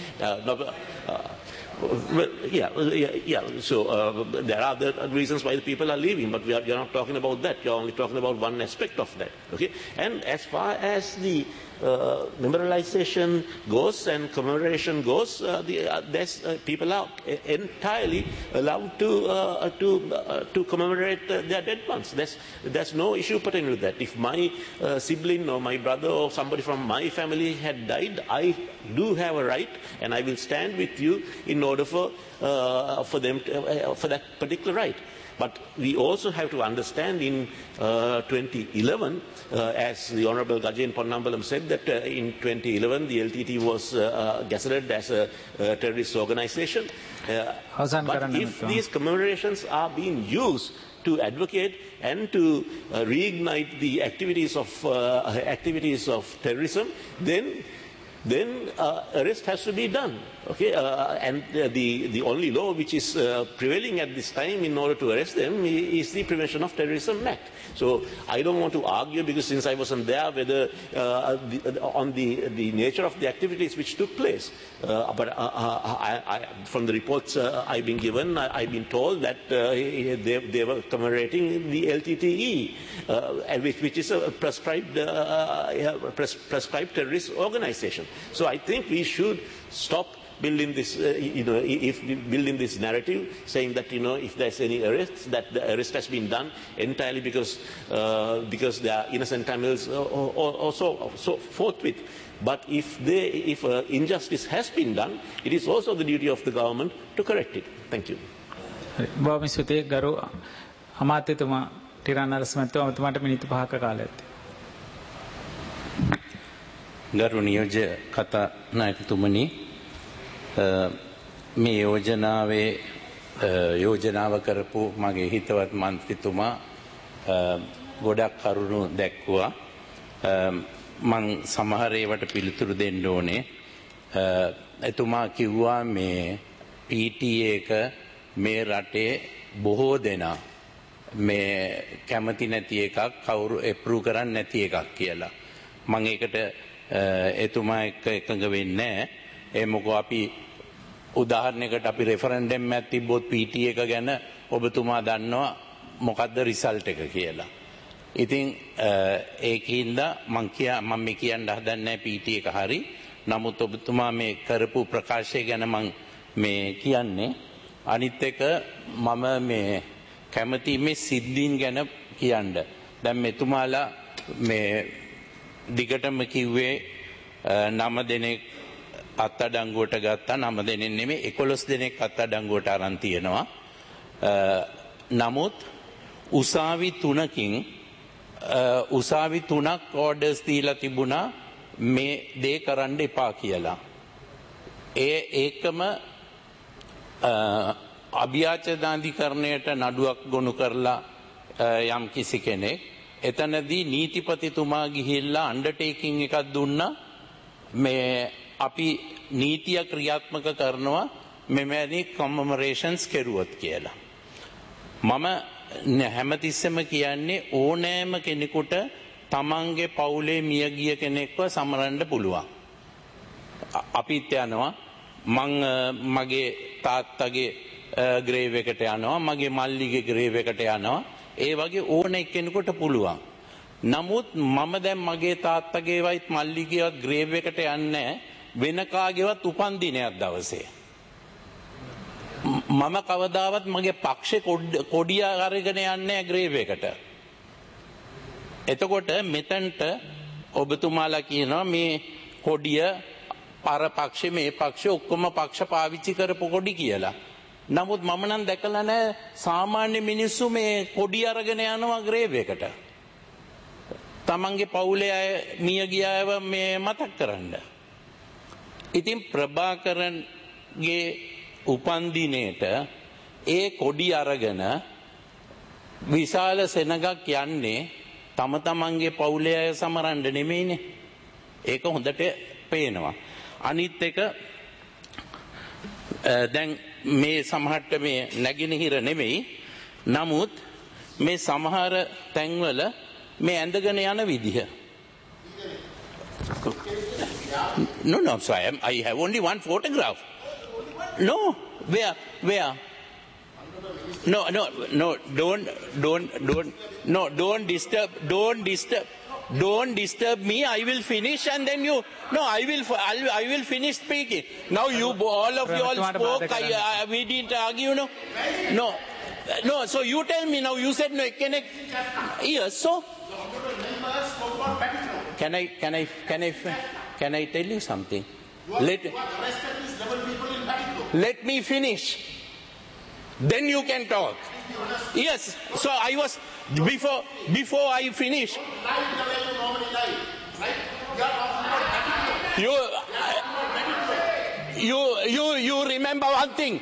Well, yeah. So there are other reasons why the people are leaving, but we are not talking about that. You're only talking about one aspect of that. Okay. And as far as the memorialization goes and commemoration goes, people are entirely allowed to commemorate their dead ones. There's no issue pertaining to that. If my sibling or my brother or somebody from my family had died, I do have a right, and I will stand with you in order for them for that particular right. But we also have to understand in 2011, as the Honorable Gajen Ponnambalam said, that in 2011 the LTT was gazetted as a terrorist organization. But if these commemorations are being used to advocate and to reignite the activities of terrorism, then arrest has to be done. Okay, and the only law which is prevailing at this time in order to arrest them is the Prevention of Terrorism Act. So I don't want to argue, because since I wasn't there, whether on the nature of the activities which took place. But from the reports I've been given, I've been told that they were commemorating the LTTE, which is a prescribed terrorist organization.
So I think we should stop building this, building this narrative, saying that if there's any arrests, that the arrest has been done entirely because they are innocent Tamils or so forthwith. But if injustice has been done, it is also the duty of the government to correct it. Thank you.
බොහොම ස්තුතියි ගරු අමාත්‍යතුමා ටිරානරස් මහත්මයා ඔබතුමාට මිනිත්තු 5ක කාලයක්
ගරු නියෝජ්‍ය කතානායකතුමනි මේ යෝජනාව කරපු මගේ හිතවත් මන්ත්‍රීතුමා ගොඩක් කරුණු දැක්වුවා මං සමහර ඒවාට පිළිතුරු දෙන්න ඕනේ එතුමා කිව්වා මේ PTA එක මේ රටේ බොහෝ දෙනා මේ කැමති නැති එකක් කවුරු අප්‍රූව් කරන්නේ නැති එකක් කියලා මම ඒකට එතුමා එක්ක එකඟ වෙන්නේ නැහැ මොකෝ අපි උදාහරණයකට අපි රෙෆරන්ඩම් එකක් තිබ්බොත් PTA එක ගැන ඔබතුමා දන්නවා මොකද්ද රිසල්ට් එක කියලා ඉතින් ඒකින්ද මම මේ කියන්න හදන්නේ PTA එක හරි නමුත් ඔබතුමා මේ කරපු ප්‍රකාශය ගැන මම මේ කියන්නේ අනිත් එක මම මේ කැමති මේ සිද්ධීන් ගැන කියන්න. දැන් මෙතුමාලා මේ දිගටම කිව්වේ 9 දෙනෙක් අත්අඩංගුවට ගත්තා 9 දෙනෙක් නෙමෙයි 11 දෙනෙක් අත්අඩංගුවට අරන් තියෙනවා. නමුත් උසාවි 3කින් උසාවි 3ක් ඕඩර්ස් දීලා තිබුණා මේ දේ කරන්න එපා කියලා. ඒකම අභ්‍යාචනාධිකරණයට නඩුවක් ගොනු කරලා යම් කිසි කෙනෙක් එතනදී නීතිපතිතුමා ගිහිල්ලා අන්ඩර්ටේකින් එකක් දුන්නා මේ අපි නීතිය ක්‍රියාත්මක කරනවා මෙවැනි කමමරේෂන්ස් කෙරුවොත් කියලා. මම හැමතිස්සෙම කියන්නේ ඕනෑම කෙනෙකුට තමන්ගේ පවුලේ මියගිය කෙනෙක්ව සමරන්න පුළුවන්. අපිත් යනවා මගේ තාත්තගේ ග්‍රේව් එකට යනවා මගේ මල්ලිගේ ග්‍රේව් එකට යනවා ඒ වගේ ඕන එක්කෙනෙකුට පුළුවන් නමුත් මම දැන් මගේ තාත්තගේවත් මල්ලිගේවත් ග්‍රේව් එකට යන්නේ වෙන කාගේවත් උපන් දිනයක් දවසේ මම කවදාවත් මගේ පක්ෂේ කොඩිය අරගෙන යන්නේ ග්‍රේව් එකට එතකොට මෙතනට ඔබතුමාලා කියනවා මේ කොඩිය අර පක්ෂේ මේ පක්ෂේ ඔක්කොම පක්ෂ පාවිච්චි කරපු කොඩි කියලා. නමුත් මම නම් දැකලා නැහැ සාමාන්‍ය මිනිස්සු මේ කොඩි අරගෙන යනවා ග්‍රේව් එකට. තමන්ගේ පවුලේ අය මිය ගියව මේ මතක් කරන්න. ඉතින් ප්‍රභාකරන්ගේ උපන්දිනේට ඒ කොඩි අරගෙන විශාල සෙනගක් යන්නේ තම තමන්ගේ පවුලේ අය සමරන්න නෙමෙයිනේ. ඒක හොඳට පේනවා. අනිත් එක දැන් මේ සමහරට මේ නැගිනහිර නෙමෙයි නමුත් මේ සමහර තැන්වල මේ ඇඳගෙන යන විදිහ No, so I have only one photograph. No, where? No, don't disturb me. I will finish and then you. No, I will finish speaking. Now you all of you all spoke. We didn't argue. No. So you tell me now. You said no. Yes. So. Can I tell you something? Let me finish. Then you can talk. Yes. So I was before I finish. You remember one thing.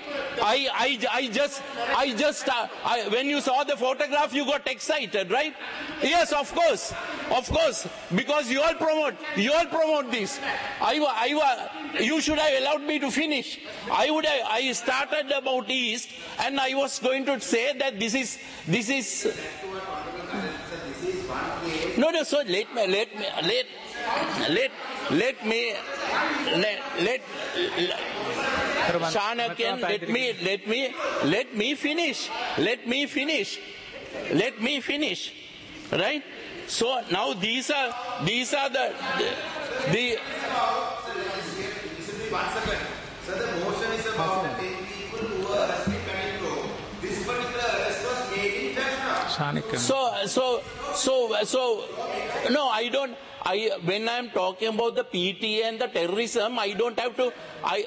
When you saw the photograph, you got excited, right? Yes, of course, because you all promote this. You should have allowed me to finish. I started about East, and I was going to say that this is. No. So Shanakian, let me finish. Right? So now these are the
One second. So the motion is about 10 people who were arrested in Kanindro. This particular arrest was made in Jaffna.
So, no, I don't. When I'm talking about the PTA and the terrorism, I don't have to. I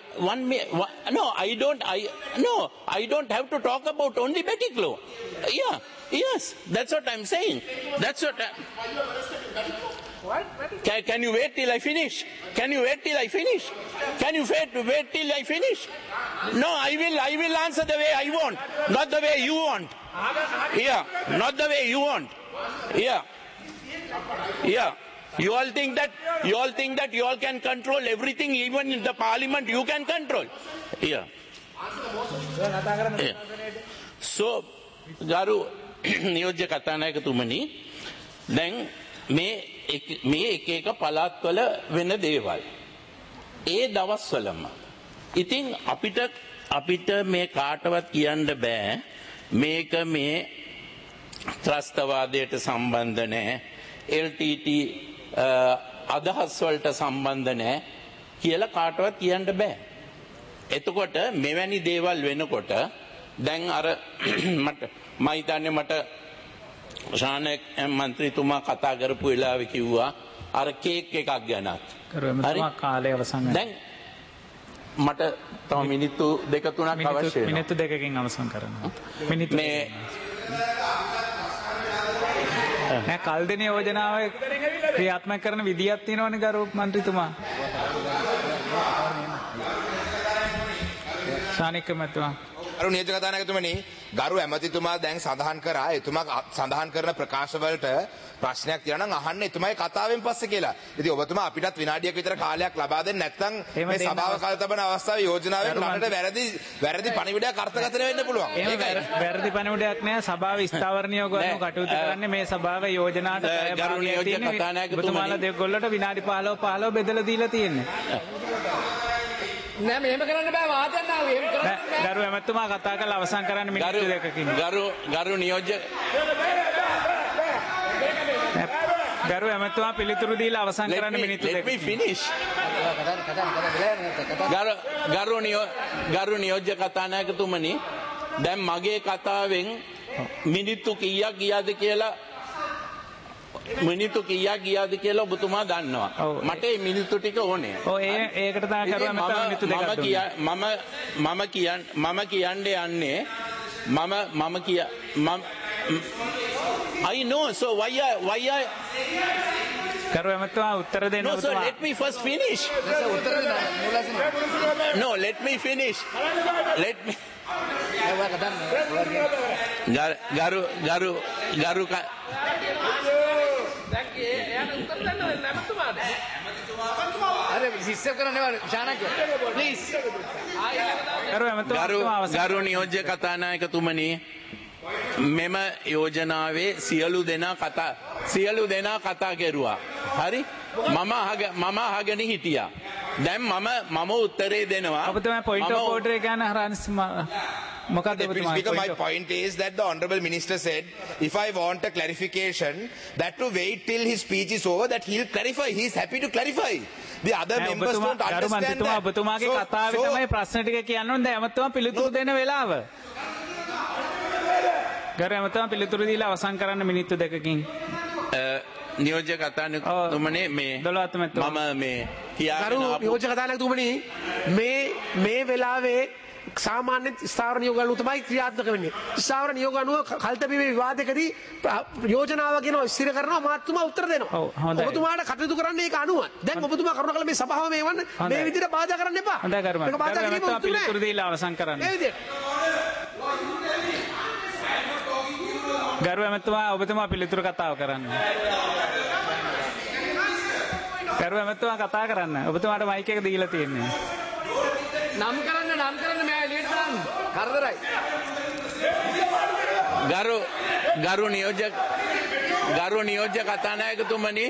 don't have to talk about only Betiklo. Yeah, yes, that's what I'm saying. That's what. Can you wait till I finish? Can you wait till I finish? Can you wait till I finish? No, I will answer the way I want, not the way you want. Yeah, not the way you want. Yeah. You all think that you all can control everything, even in the parliament you can control. Yeah. So, Garu නියෝජ්‍ය කතානායකතුමනි, දැන් මේ එක පළාත්වල වෙන දේවල්. ඒ දවස්වලම. ඉතින් අපිට මේ කාටවත් කියන්න බෑ මේක මේ ත්‍රස්තවාදයට සම්බන්ධ නැහැ. LTT අදහස් වලට සම්බන්ධ නැහැ කියලා කාටවත් කියන්න බෑ. එතකොට මෙවැනි දේවල් වෙනකොට දැන් අර මම හිතන්නේ මට ශානක් මන්ත්‍රීතුමා කතා කරපු වෙලාවේ කිව්වා අර කේක් එකක් ගැනත්.
කරුමතුමා කාලය අවසන් වෙනවා.
දැන් මට තව මිනිත්තු දෙක තුනක් අවශ්‍යයි.
මිනිත්තු දෙකකින් අවසන් කරනවා. මිනිත්තු මේ කල් දෙන යෝජනාව ක්‍රියාත්මක කරන විදියක් තියෙනවනේ ගරු මන්ත්‍රීතුමා. ශානික මතුමා.
ගරු නියෝජ්‍ය කතානායකතුමනි, ගරු ඇමතිතුමා දැන් සඳහන් කරා එතුමා සඳහන් කරන ප්‍රකාශ වලට ප්‍රශ්නයක් තියෙනවා නම් අහන්න එතුමාගේ කතාවෙන් පස්සේ කියලා. ඉතින් ඔබතුමා අපිටත් විනාඩියක් විතර කාලයක් ලබා දෙන්න නැත්නම් මේ සභාව කාල තබන අවස්ථාවේ යෝජනාවෙන් රටට වැරදි පණිවිඩයක් අර්ථකථන වෙන්න පුළුවන්. ඒකයි.
වැරදි පණිවිඩයක් නෑ. සභාව ස්ථාවරණීය ගොනු කටයුතු කරන්නේ මේ සභාවේ යෝජනාට ඔබතුමාලා දෙගොල්ලට විනාඩි 15 බෙදලා දීලා තියෙන්නේ.
නෑ මෙහෙම කරන්න බෑ වාදයක් නාව එහෙම කරන්න බෑ.
ගරු ඇමතුමා කතා කරලා අවසන් කරන්න මිනිත්තු දෙකකින්.
ගරු නියෝජ්‍ය
ගරු ඇමතුමා පිළිතුරු දීලා අවසන් කරන්න මිනිත්තු දෙකකින්.
Let me finish. ගරු නියෝජ්‍ය කතානායකතුමනි, දැන් මගේ කතාවෙන් මිනිත්තු කීයක් ගියාද කියලා ඔබතුමා දන්නවා. මට මේ මිනිත්තු ටික ඕනේ.
ඒකට තමයි කරුවා මම මිනිත්තු දෙකක් දුන්නා.
මම කියන්නේ යන්නේ I know, so why
කරුවා මතුමා උත්තර දෙන්න
No, sir, let me first finish. No, let me finish. Let me ගරු ගරු නියෝජ්‍ය කතානායකතුමනි, මෙම යෝජනාවේ සියලු දෙනා කතා කෙරුවා. හරි? මම අහගෙන හිටියා. දැන් මම උත්තරේ දෙනවා.
ඔබතුමා පොයින්ට් ඔෆ් ඕඩර් එක ගන්න හරන්ස්
Speaker, my point is that the Honourable Minister said, if I want a clarification, that to wait till his speech is over, that he'll clarify. He's happy to clarify. The other members don't understand that.
ඔබතුමාගේ කතාවේ තමයි ප්‍රශ්න ටික කියන්න ඕනේ. දැන් ඇමතුමා පිළිතුරු දෙන වෙලාව. ගරු ඇමතුමා පිළිතුරු දීලා අවසන් කරන්න මිනිත්තු දෙකකින්.
නියෝජ්‍ය කතානායකතුමනි, මේ මම මේ
ගරු නියෝජ්‍ය කතානායකතුමනි, මේ වෙලාවේ සාමාන්‍ය ස්ථාවර නියෝග අනුව තමයි ක්‍රියාත්මක වෙන්නේ. ස්ථාවර නියෝග අනුව කල්තබීමේ විවාදයකදී යෝජනාව ගැන ස්ථිර කරනවා මාත්තුමා උත්තර දෙනවා. ඔබතුමාට කටයුතු කරන්නේ ඒක අනුව. දැන් ඔබතුමා කරුණාකරලා මේ සභාව මේවන්න මේ විදිහට බාධා කරන්න එපා.
හොඳයි කරුමා.
මේක බාධා කිරීම උතුම් නෑ.
පිළිතුරු දීලා අවසන් කරන්න.
මේ විදිහට.
ගරු ඇමතුමා ඔබතුමා පිළිතුරු කතාව කරන්න. ගරු ඇමතුමා කතා කරන්න. ඔබතුමාට මයික් එක දීලා තියෙන්නේ.
නම් කරන්න මෑ එළියට දාන්න. කරදරයි.
ගරු නියෝජ්‍ය කතානායකතුමනි,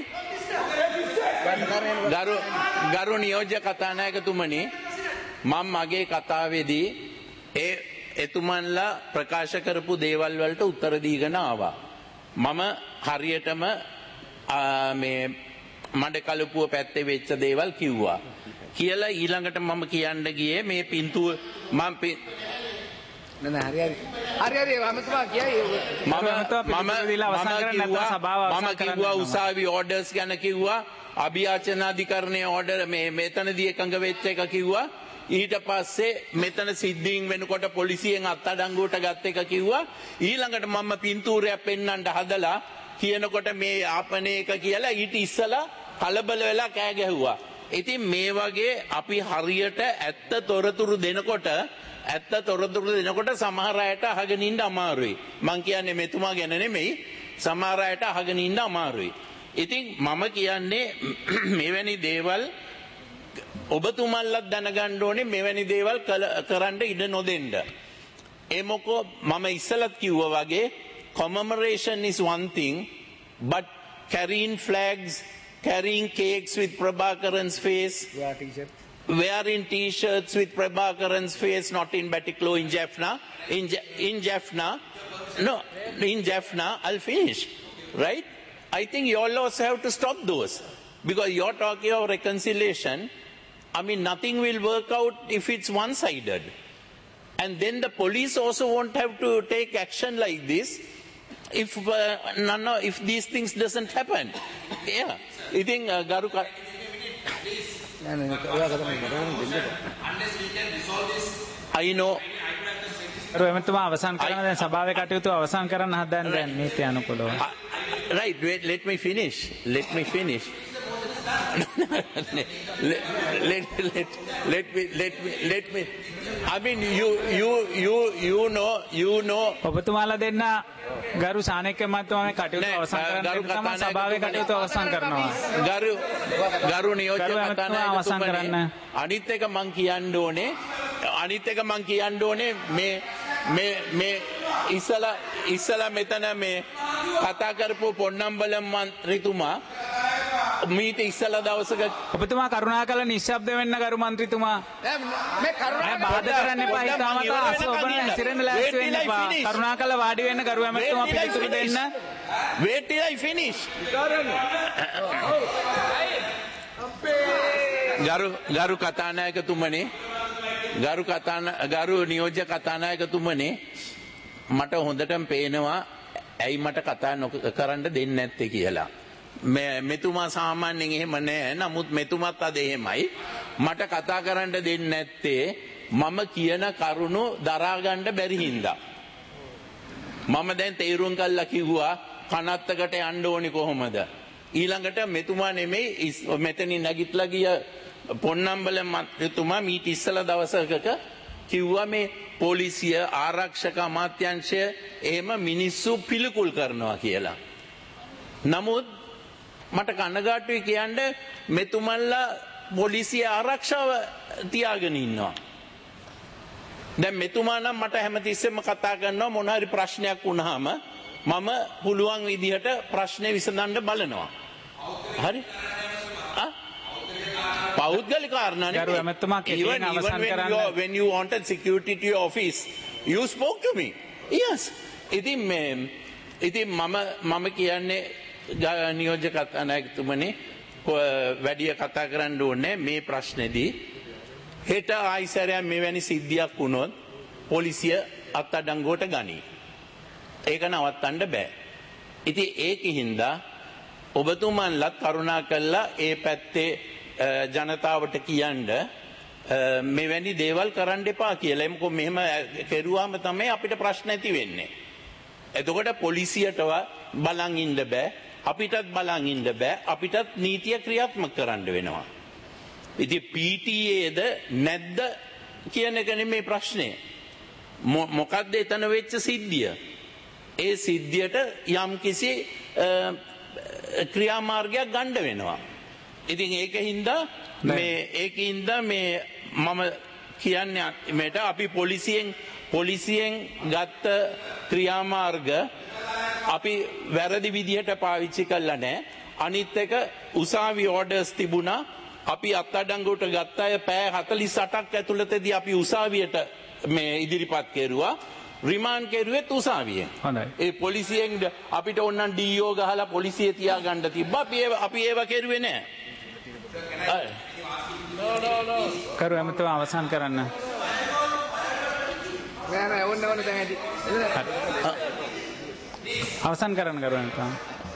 මම මගේ කතාවේදී එතුමන්ලා ප්‍රකාශ කරපු දේවල් වලට උත්තර දීගෙන ආවා. මම හරියටම මේ මඩ කලපුව පැත්තේ වෙච්ච දේවල් කිව්වා. කියලා ඊළඟට මම කියන්න ගියේ මේ පින්තුව මම කිව්වා උසාවි ඕඩර්ස් ගැන කිව්වා අභියාචනාධිකරණයේ ඕඩර් මේ මෙතනදී එකඟ වෙච්ච එක කිව්වා ඊට පස්සේ මෙතන සිද්ධීන් වෙනකොට පොලිසියෙන් අත්අඩංගුවට ගත්ත එක කිව්වා ඊළඟට මම පින්තූරයක් පෙන්වන්න හදලා කියනකොට මේ ආපනේ එක කියලා ඊට ඉස්සලා කලබල වෙලා කෑ ගැහුවා. ඉතින් මේ වගේ අපි හරියට ඇත්ත තොරතුරු දෙනකොට සමහර අයට අහගෙන ඉන්න අමාරුයි. මං කියන්නේ මෙතුමා ගැන නෙමෙයි සමහර අයට අහගෙන ඉන්න අමාරුයි. ඉතින් මම කියන්නේ මෙවැනි දේවල් ඔබතුමන්ලත් දැනගන්න ඕනේ මෙවැනි දේවල් කරන්න ඉඩ නොදෙන්න. ඒ මොකෝ මම ඉස්සලත් කිව්වා වගේ commemoration is one thing but carrying flags carrying cakes with Prabhakaran's face wearing t-shirts with Prabhakaran's face not in Batticaloa in Jaffna I'll finish right. I think you all also have to stop those because you're talking of reconciliation. I mean nothing will work out if it's one-sided and then the police also won't have to take action like this if these things doesn't happen. Yeah, I think Garuka. I know.
එමෙතුමා අවසන් කරන දැන් සභාවේ කටයුතු අවසන් කරන්න හදන දැන් නීති අනුකූලව.
Right, wait, let me finish. Let me. I mean, you know.
ඔබතුමාලා දෙන්න ගරු සානේක්‍ය මහත්මයා මේ කටයුතු අවසන් කරන්න තමයි සභාවේ කටයුතු අවසන් කරනවා.
ගරු නියෝජ්‍ය කතානායකතුමනි අනිත් එක මං කියන්න ඕනේ මේ ඉස්සලා මෙතන මේ කතා කරපු පොන්නම්බලම් මන්ත්‍රීතුමා මීට ඉස්සලා දවසක
ඔබතුමා කරුණාකරලා නිශ්ශබ්ද වෙන්න ගරු මන්ත්‍රීතුමා
මේ
බාධා කරන්න එපා හිතාමතා ඔබලා හැසිරෙන්න ලෑස්ති වෙන්න එපා කරුණාකරලා වාඩි වෙන්න ගරු ඇමතුමා පිළිතුරු දෙන්න
wait till I finish ගරු කතානායකතුමනි ගරු නියෝජ්‍ය කතානායකතුමනි මට හොඳටම පේනවා ඇයි මට කතා කරන්න දෙන්නේ නැත්තේ කියලා. මෙතුමා සාමාන්‍යයෙන් එහෙම නෑ. නමුත් මෙතුමත් අද එහෙමයි. මට කතා කරන්න දෙන්නේ නැත්තේ මම කියන කරුණු දරා ගන්න බැරි හින්දා. මම දැන් තීරුම් කළා කිව්වා කනත්තකට යන්න ඕනි කොහොමද? ඊළඟට මෙතුමා නෙමෙයි මෙතනින් නැගිටලා ගිය පොන්නම්බල මන්ත්‍රීතුමා මීට ඉස්සලා දවසක කිව්වා මේ පොලිසිය ආරක්ෂක අමාත්‍යාංශය එහෙම මිනිස්සු පිළිකුල් කරනවා කියලා. නමුත් මට කනගාටුයි කියන්නේ මෙතුමන්ලා පොලිසිය ආරක්ෂාව තියාගෙන ඉන්නවා. දැන් මෙතුමා නම් මට හැමතිස්සෙම කතා කරනවා මොන හරි ප්‍රශ්නයක් වුණාම මම පුළුවන් විදිහට ප්‍රශ්නේ විසඳන්න බලනවා. හරි? පෞද්ගලික කාරණානේ.
ගරු ඇමතුමා කෙටියෙන් අවසන් කරන්න.
When you wanted security to your office, you spoke to me. Yes. ඉතින් මම කියන්නේ නියෝජ්‍ය කතානායකතුමනි වැඩි කතා කරන්න ඕනේ මේ ප්‍රශ්නේදී. හෙට ආයිසරයක් මෙවැනි සිද්ධියක් වුණොත් පොලිසිය අත්අඩංගුවට ගනී. ඒක නවත්තන්න බෑ. ඉතින් ඒකින්ද ඔබතුමන්ලත් කරුණා කළා ඒ පැත්තේ ජනතාවට කියන්න මෙවැනි දේවල් කරන්න එපා කියලා. මොකද මෙහෙම කෙරුවාම තමයි අපිට ප්‍රශ්න ඇති වෙන්නේ. එතකොට පොලිසියටව බලන් ඉන්න බෑ. අපිටත් බලන් ඉන්න බෑ. අපිටත් නීතිය ක්‍රියාත්මක කරන්න වෙනවා. ඉතින් PTAද නැද්ද කියන එක නෙමෙයි ප්‍රශ්නේ. මොකක්ද එතන වෙච්ච සිද්ධිය? ඒ සිද්ධියට යම්කිසි ක්‍රියාමාර්ගයක් ගන්න වෙනවා. ඉතින් ඒකින්ද මේ මම කියන්නේ මේට අපි පොලිසියෙන් ගත්ත ක්‍රියාමාර්ග අපි වැරදි විදිහට පාවිච්චි කළා නෑ. අනිත් එක උසාවි ඕඩර්ස් තිබුණා. අපි අත්අඩංගුවට ගත්ත අය පැය 48ක් ඇතුළතදී අපි උසාවියට මේ ඉදිරිපත් කෙරුවා. රිමාන්ඩ් කෙරුවෙත් උසාවියෙන්.
හොඳයි.
ඒ පොලිසියෙන් අපිට ඕනනම් DO ගහලා පොලිසිය තියාගන්න තිබ්බා. අපි ඒව කෙරුවේ නෑ.
කරු ඇමතුමා අවසන් කරන්න. අවසන් කරන්න කරු ඇමතුමා.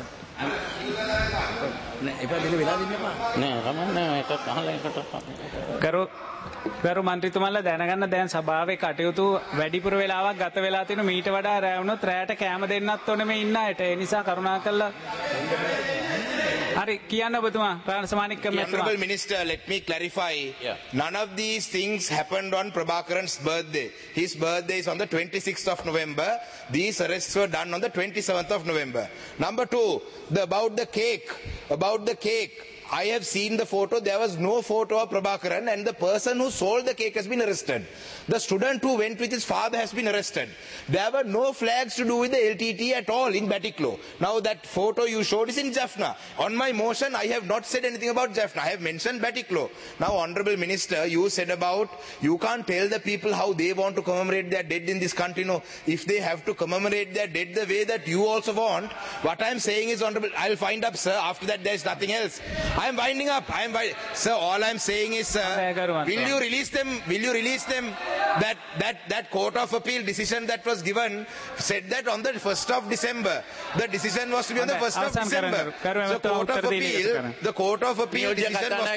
ගරු මන්ත්‍රීතුමල්ලා දැනගන්න දැන් සභාවේ කටයුතු වැඩිපුර වෙලාවක් ගත වෙලා තියෙන මීට වඩා රැ වුණොත් රැයට කෑම දෙන්නත් ඕනේ මේ ඉන්න අයට. ඒ නිසා කරුණාකරලා හරි කියන්න ඔබතුමා රාණසමාණික්ක මහත්මයා.
Honorable Minister, let me clarify. None of these things happened on Prabhakaran's birthday. His birthday is on the 26th of November. These arrests were done on the 27th of November. Number two, about the cake. I have seen the photo. There was no photo of Prabhakaran, and the person who sold the cake has been arrested. The student who went with his father has been arrested. There were no flags to do with the LTT at all in Batiklo. Now that photo you showed is in Jaffna. On my motion, I have not said anything about Jaffna. I have mentioned Batiklo. Now, Honorable Minister, you said about you can't tell the people how they want to commemorate their dead in this country. No, if they have to commemorate their dead the way that you also want, what I am saying is, Honorable, I'll find up, sir. After that, there is nothing else. I am winding up. Sir, all I am saying is, sir, will you release them? Will you release them? That Court of Appeal decision that was given said that on the 1st of December. The decision was to be on the 1st of December. So the Court of Appeal decision was...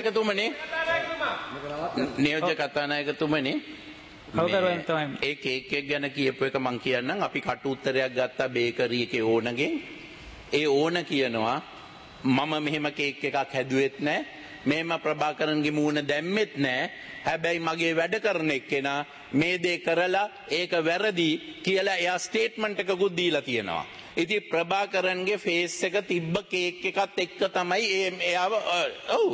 නියෝජ්‍ය කතානායකතුමනි ඒ cake එක ගැන කියපු එක මං කියන්නම්. අපි කට උත්තරයක් ගත්තා බේකරි එකේ ඕනගෙන්. ඒ ඕන කියනවා මම මෙහෙම කේක් එකක් හැදුවෙත් නැහැ. මෙහෙම ප්‍රභාකරන්ගේ මූණ දැම්මෙත් නැහැ. හැබැයි මගේ වැඩ කරන එක්කෙනා මේ දේ කරලා ඒක වැරදි කියලා එයා ස්ටේට්මන්ට් එකකුත් දීලා තියෙනවා. ඉතින් ප්‍රභාකරන්ගේ ෆේස් එක තිබ්බ කේක් එකත් එක්ක තමයි එයාව ඔව්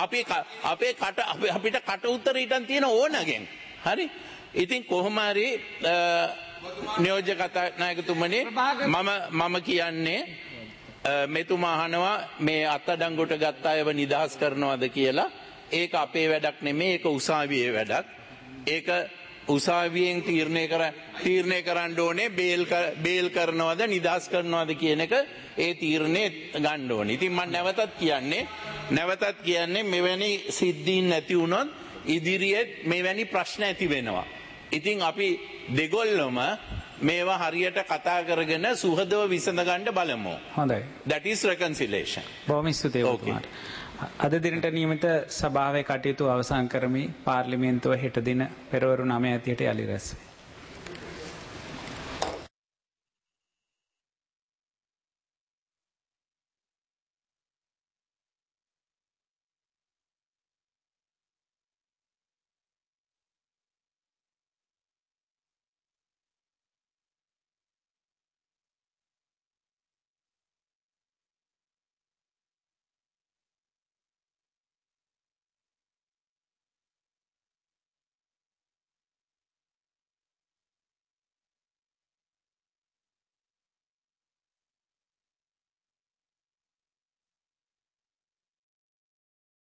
අපිට කට උත්තර ඊටන් තියෙන ඕනගෙන්. හරි. ඉතින් කොහොම හරි නියෝජ්‍ය කතානායකතුමනි මම කියන්නේ මෙතුමා අහනවා මේ අත්අඩංගුවට ගත්ත අයව නිදහස් කරනවද කියලා. ඒක අපේ වැඩක් නෙමෙයි. ඒක උසාවියේ වැඩක්. ඒක උසාවියෙන් තීරණය කරන්න ඕනේ බේල් කරනවද නිදහස් කරනවද කියන එක ඒ තීරණය ගන්න ඕනේ. ඉතින් මම නැවතත් කියන්නේ මෙවැනි සිද්ධීන් නැති වුණොත් ඉදිරියේ මෙවැනි ප්‍රශ්න ඇති වෙනවා. ඉතින් අපි දෙගොල්ලම මේවා හරියට කතා කරගෙන සුහදව විසඳ ගන්න බලමු.
හොඳයි.
That is reconciliation.
බොහොම ස්තුතියි ඔබතුමාට. අද දිනට නියමිත සභාවේ කටයුතු අවසන් කරමි. පාර්ලිමේන්තුව හෙට දින පෙරවරු 9 ඇතියට යලි රැස් වේ.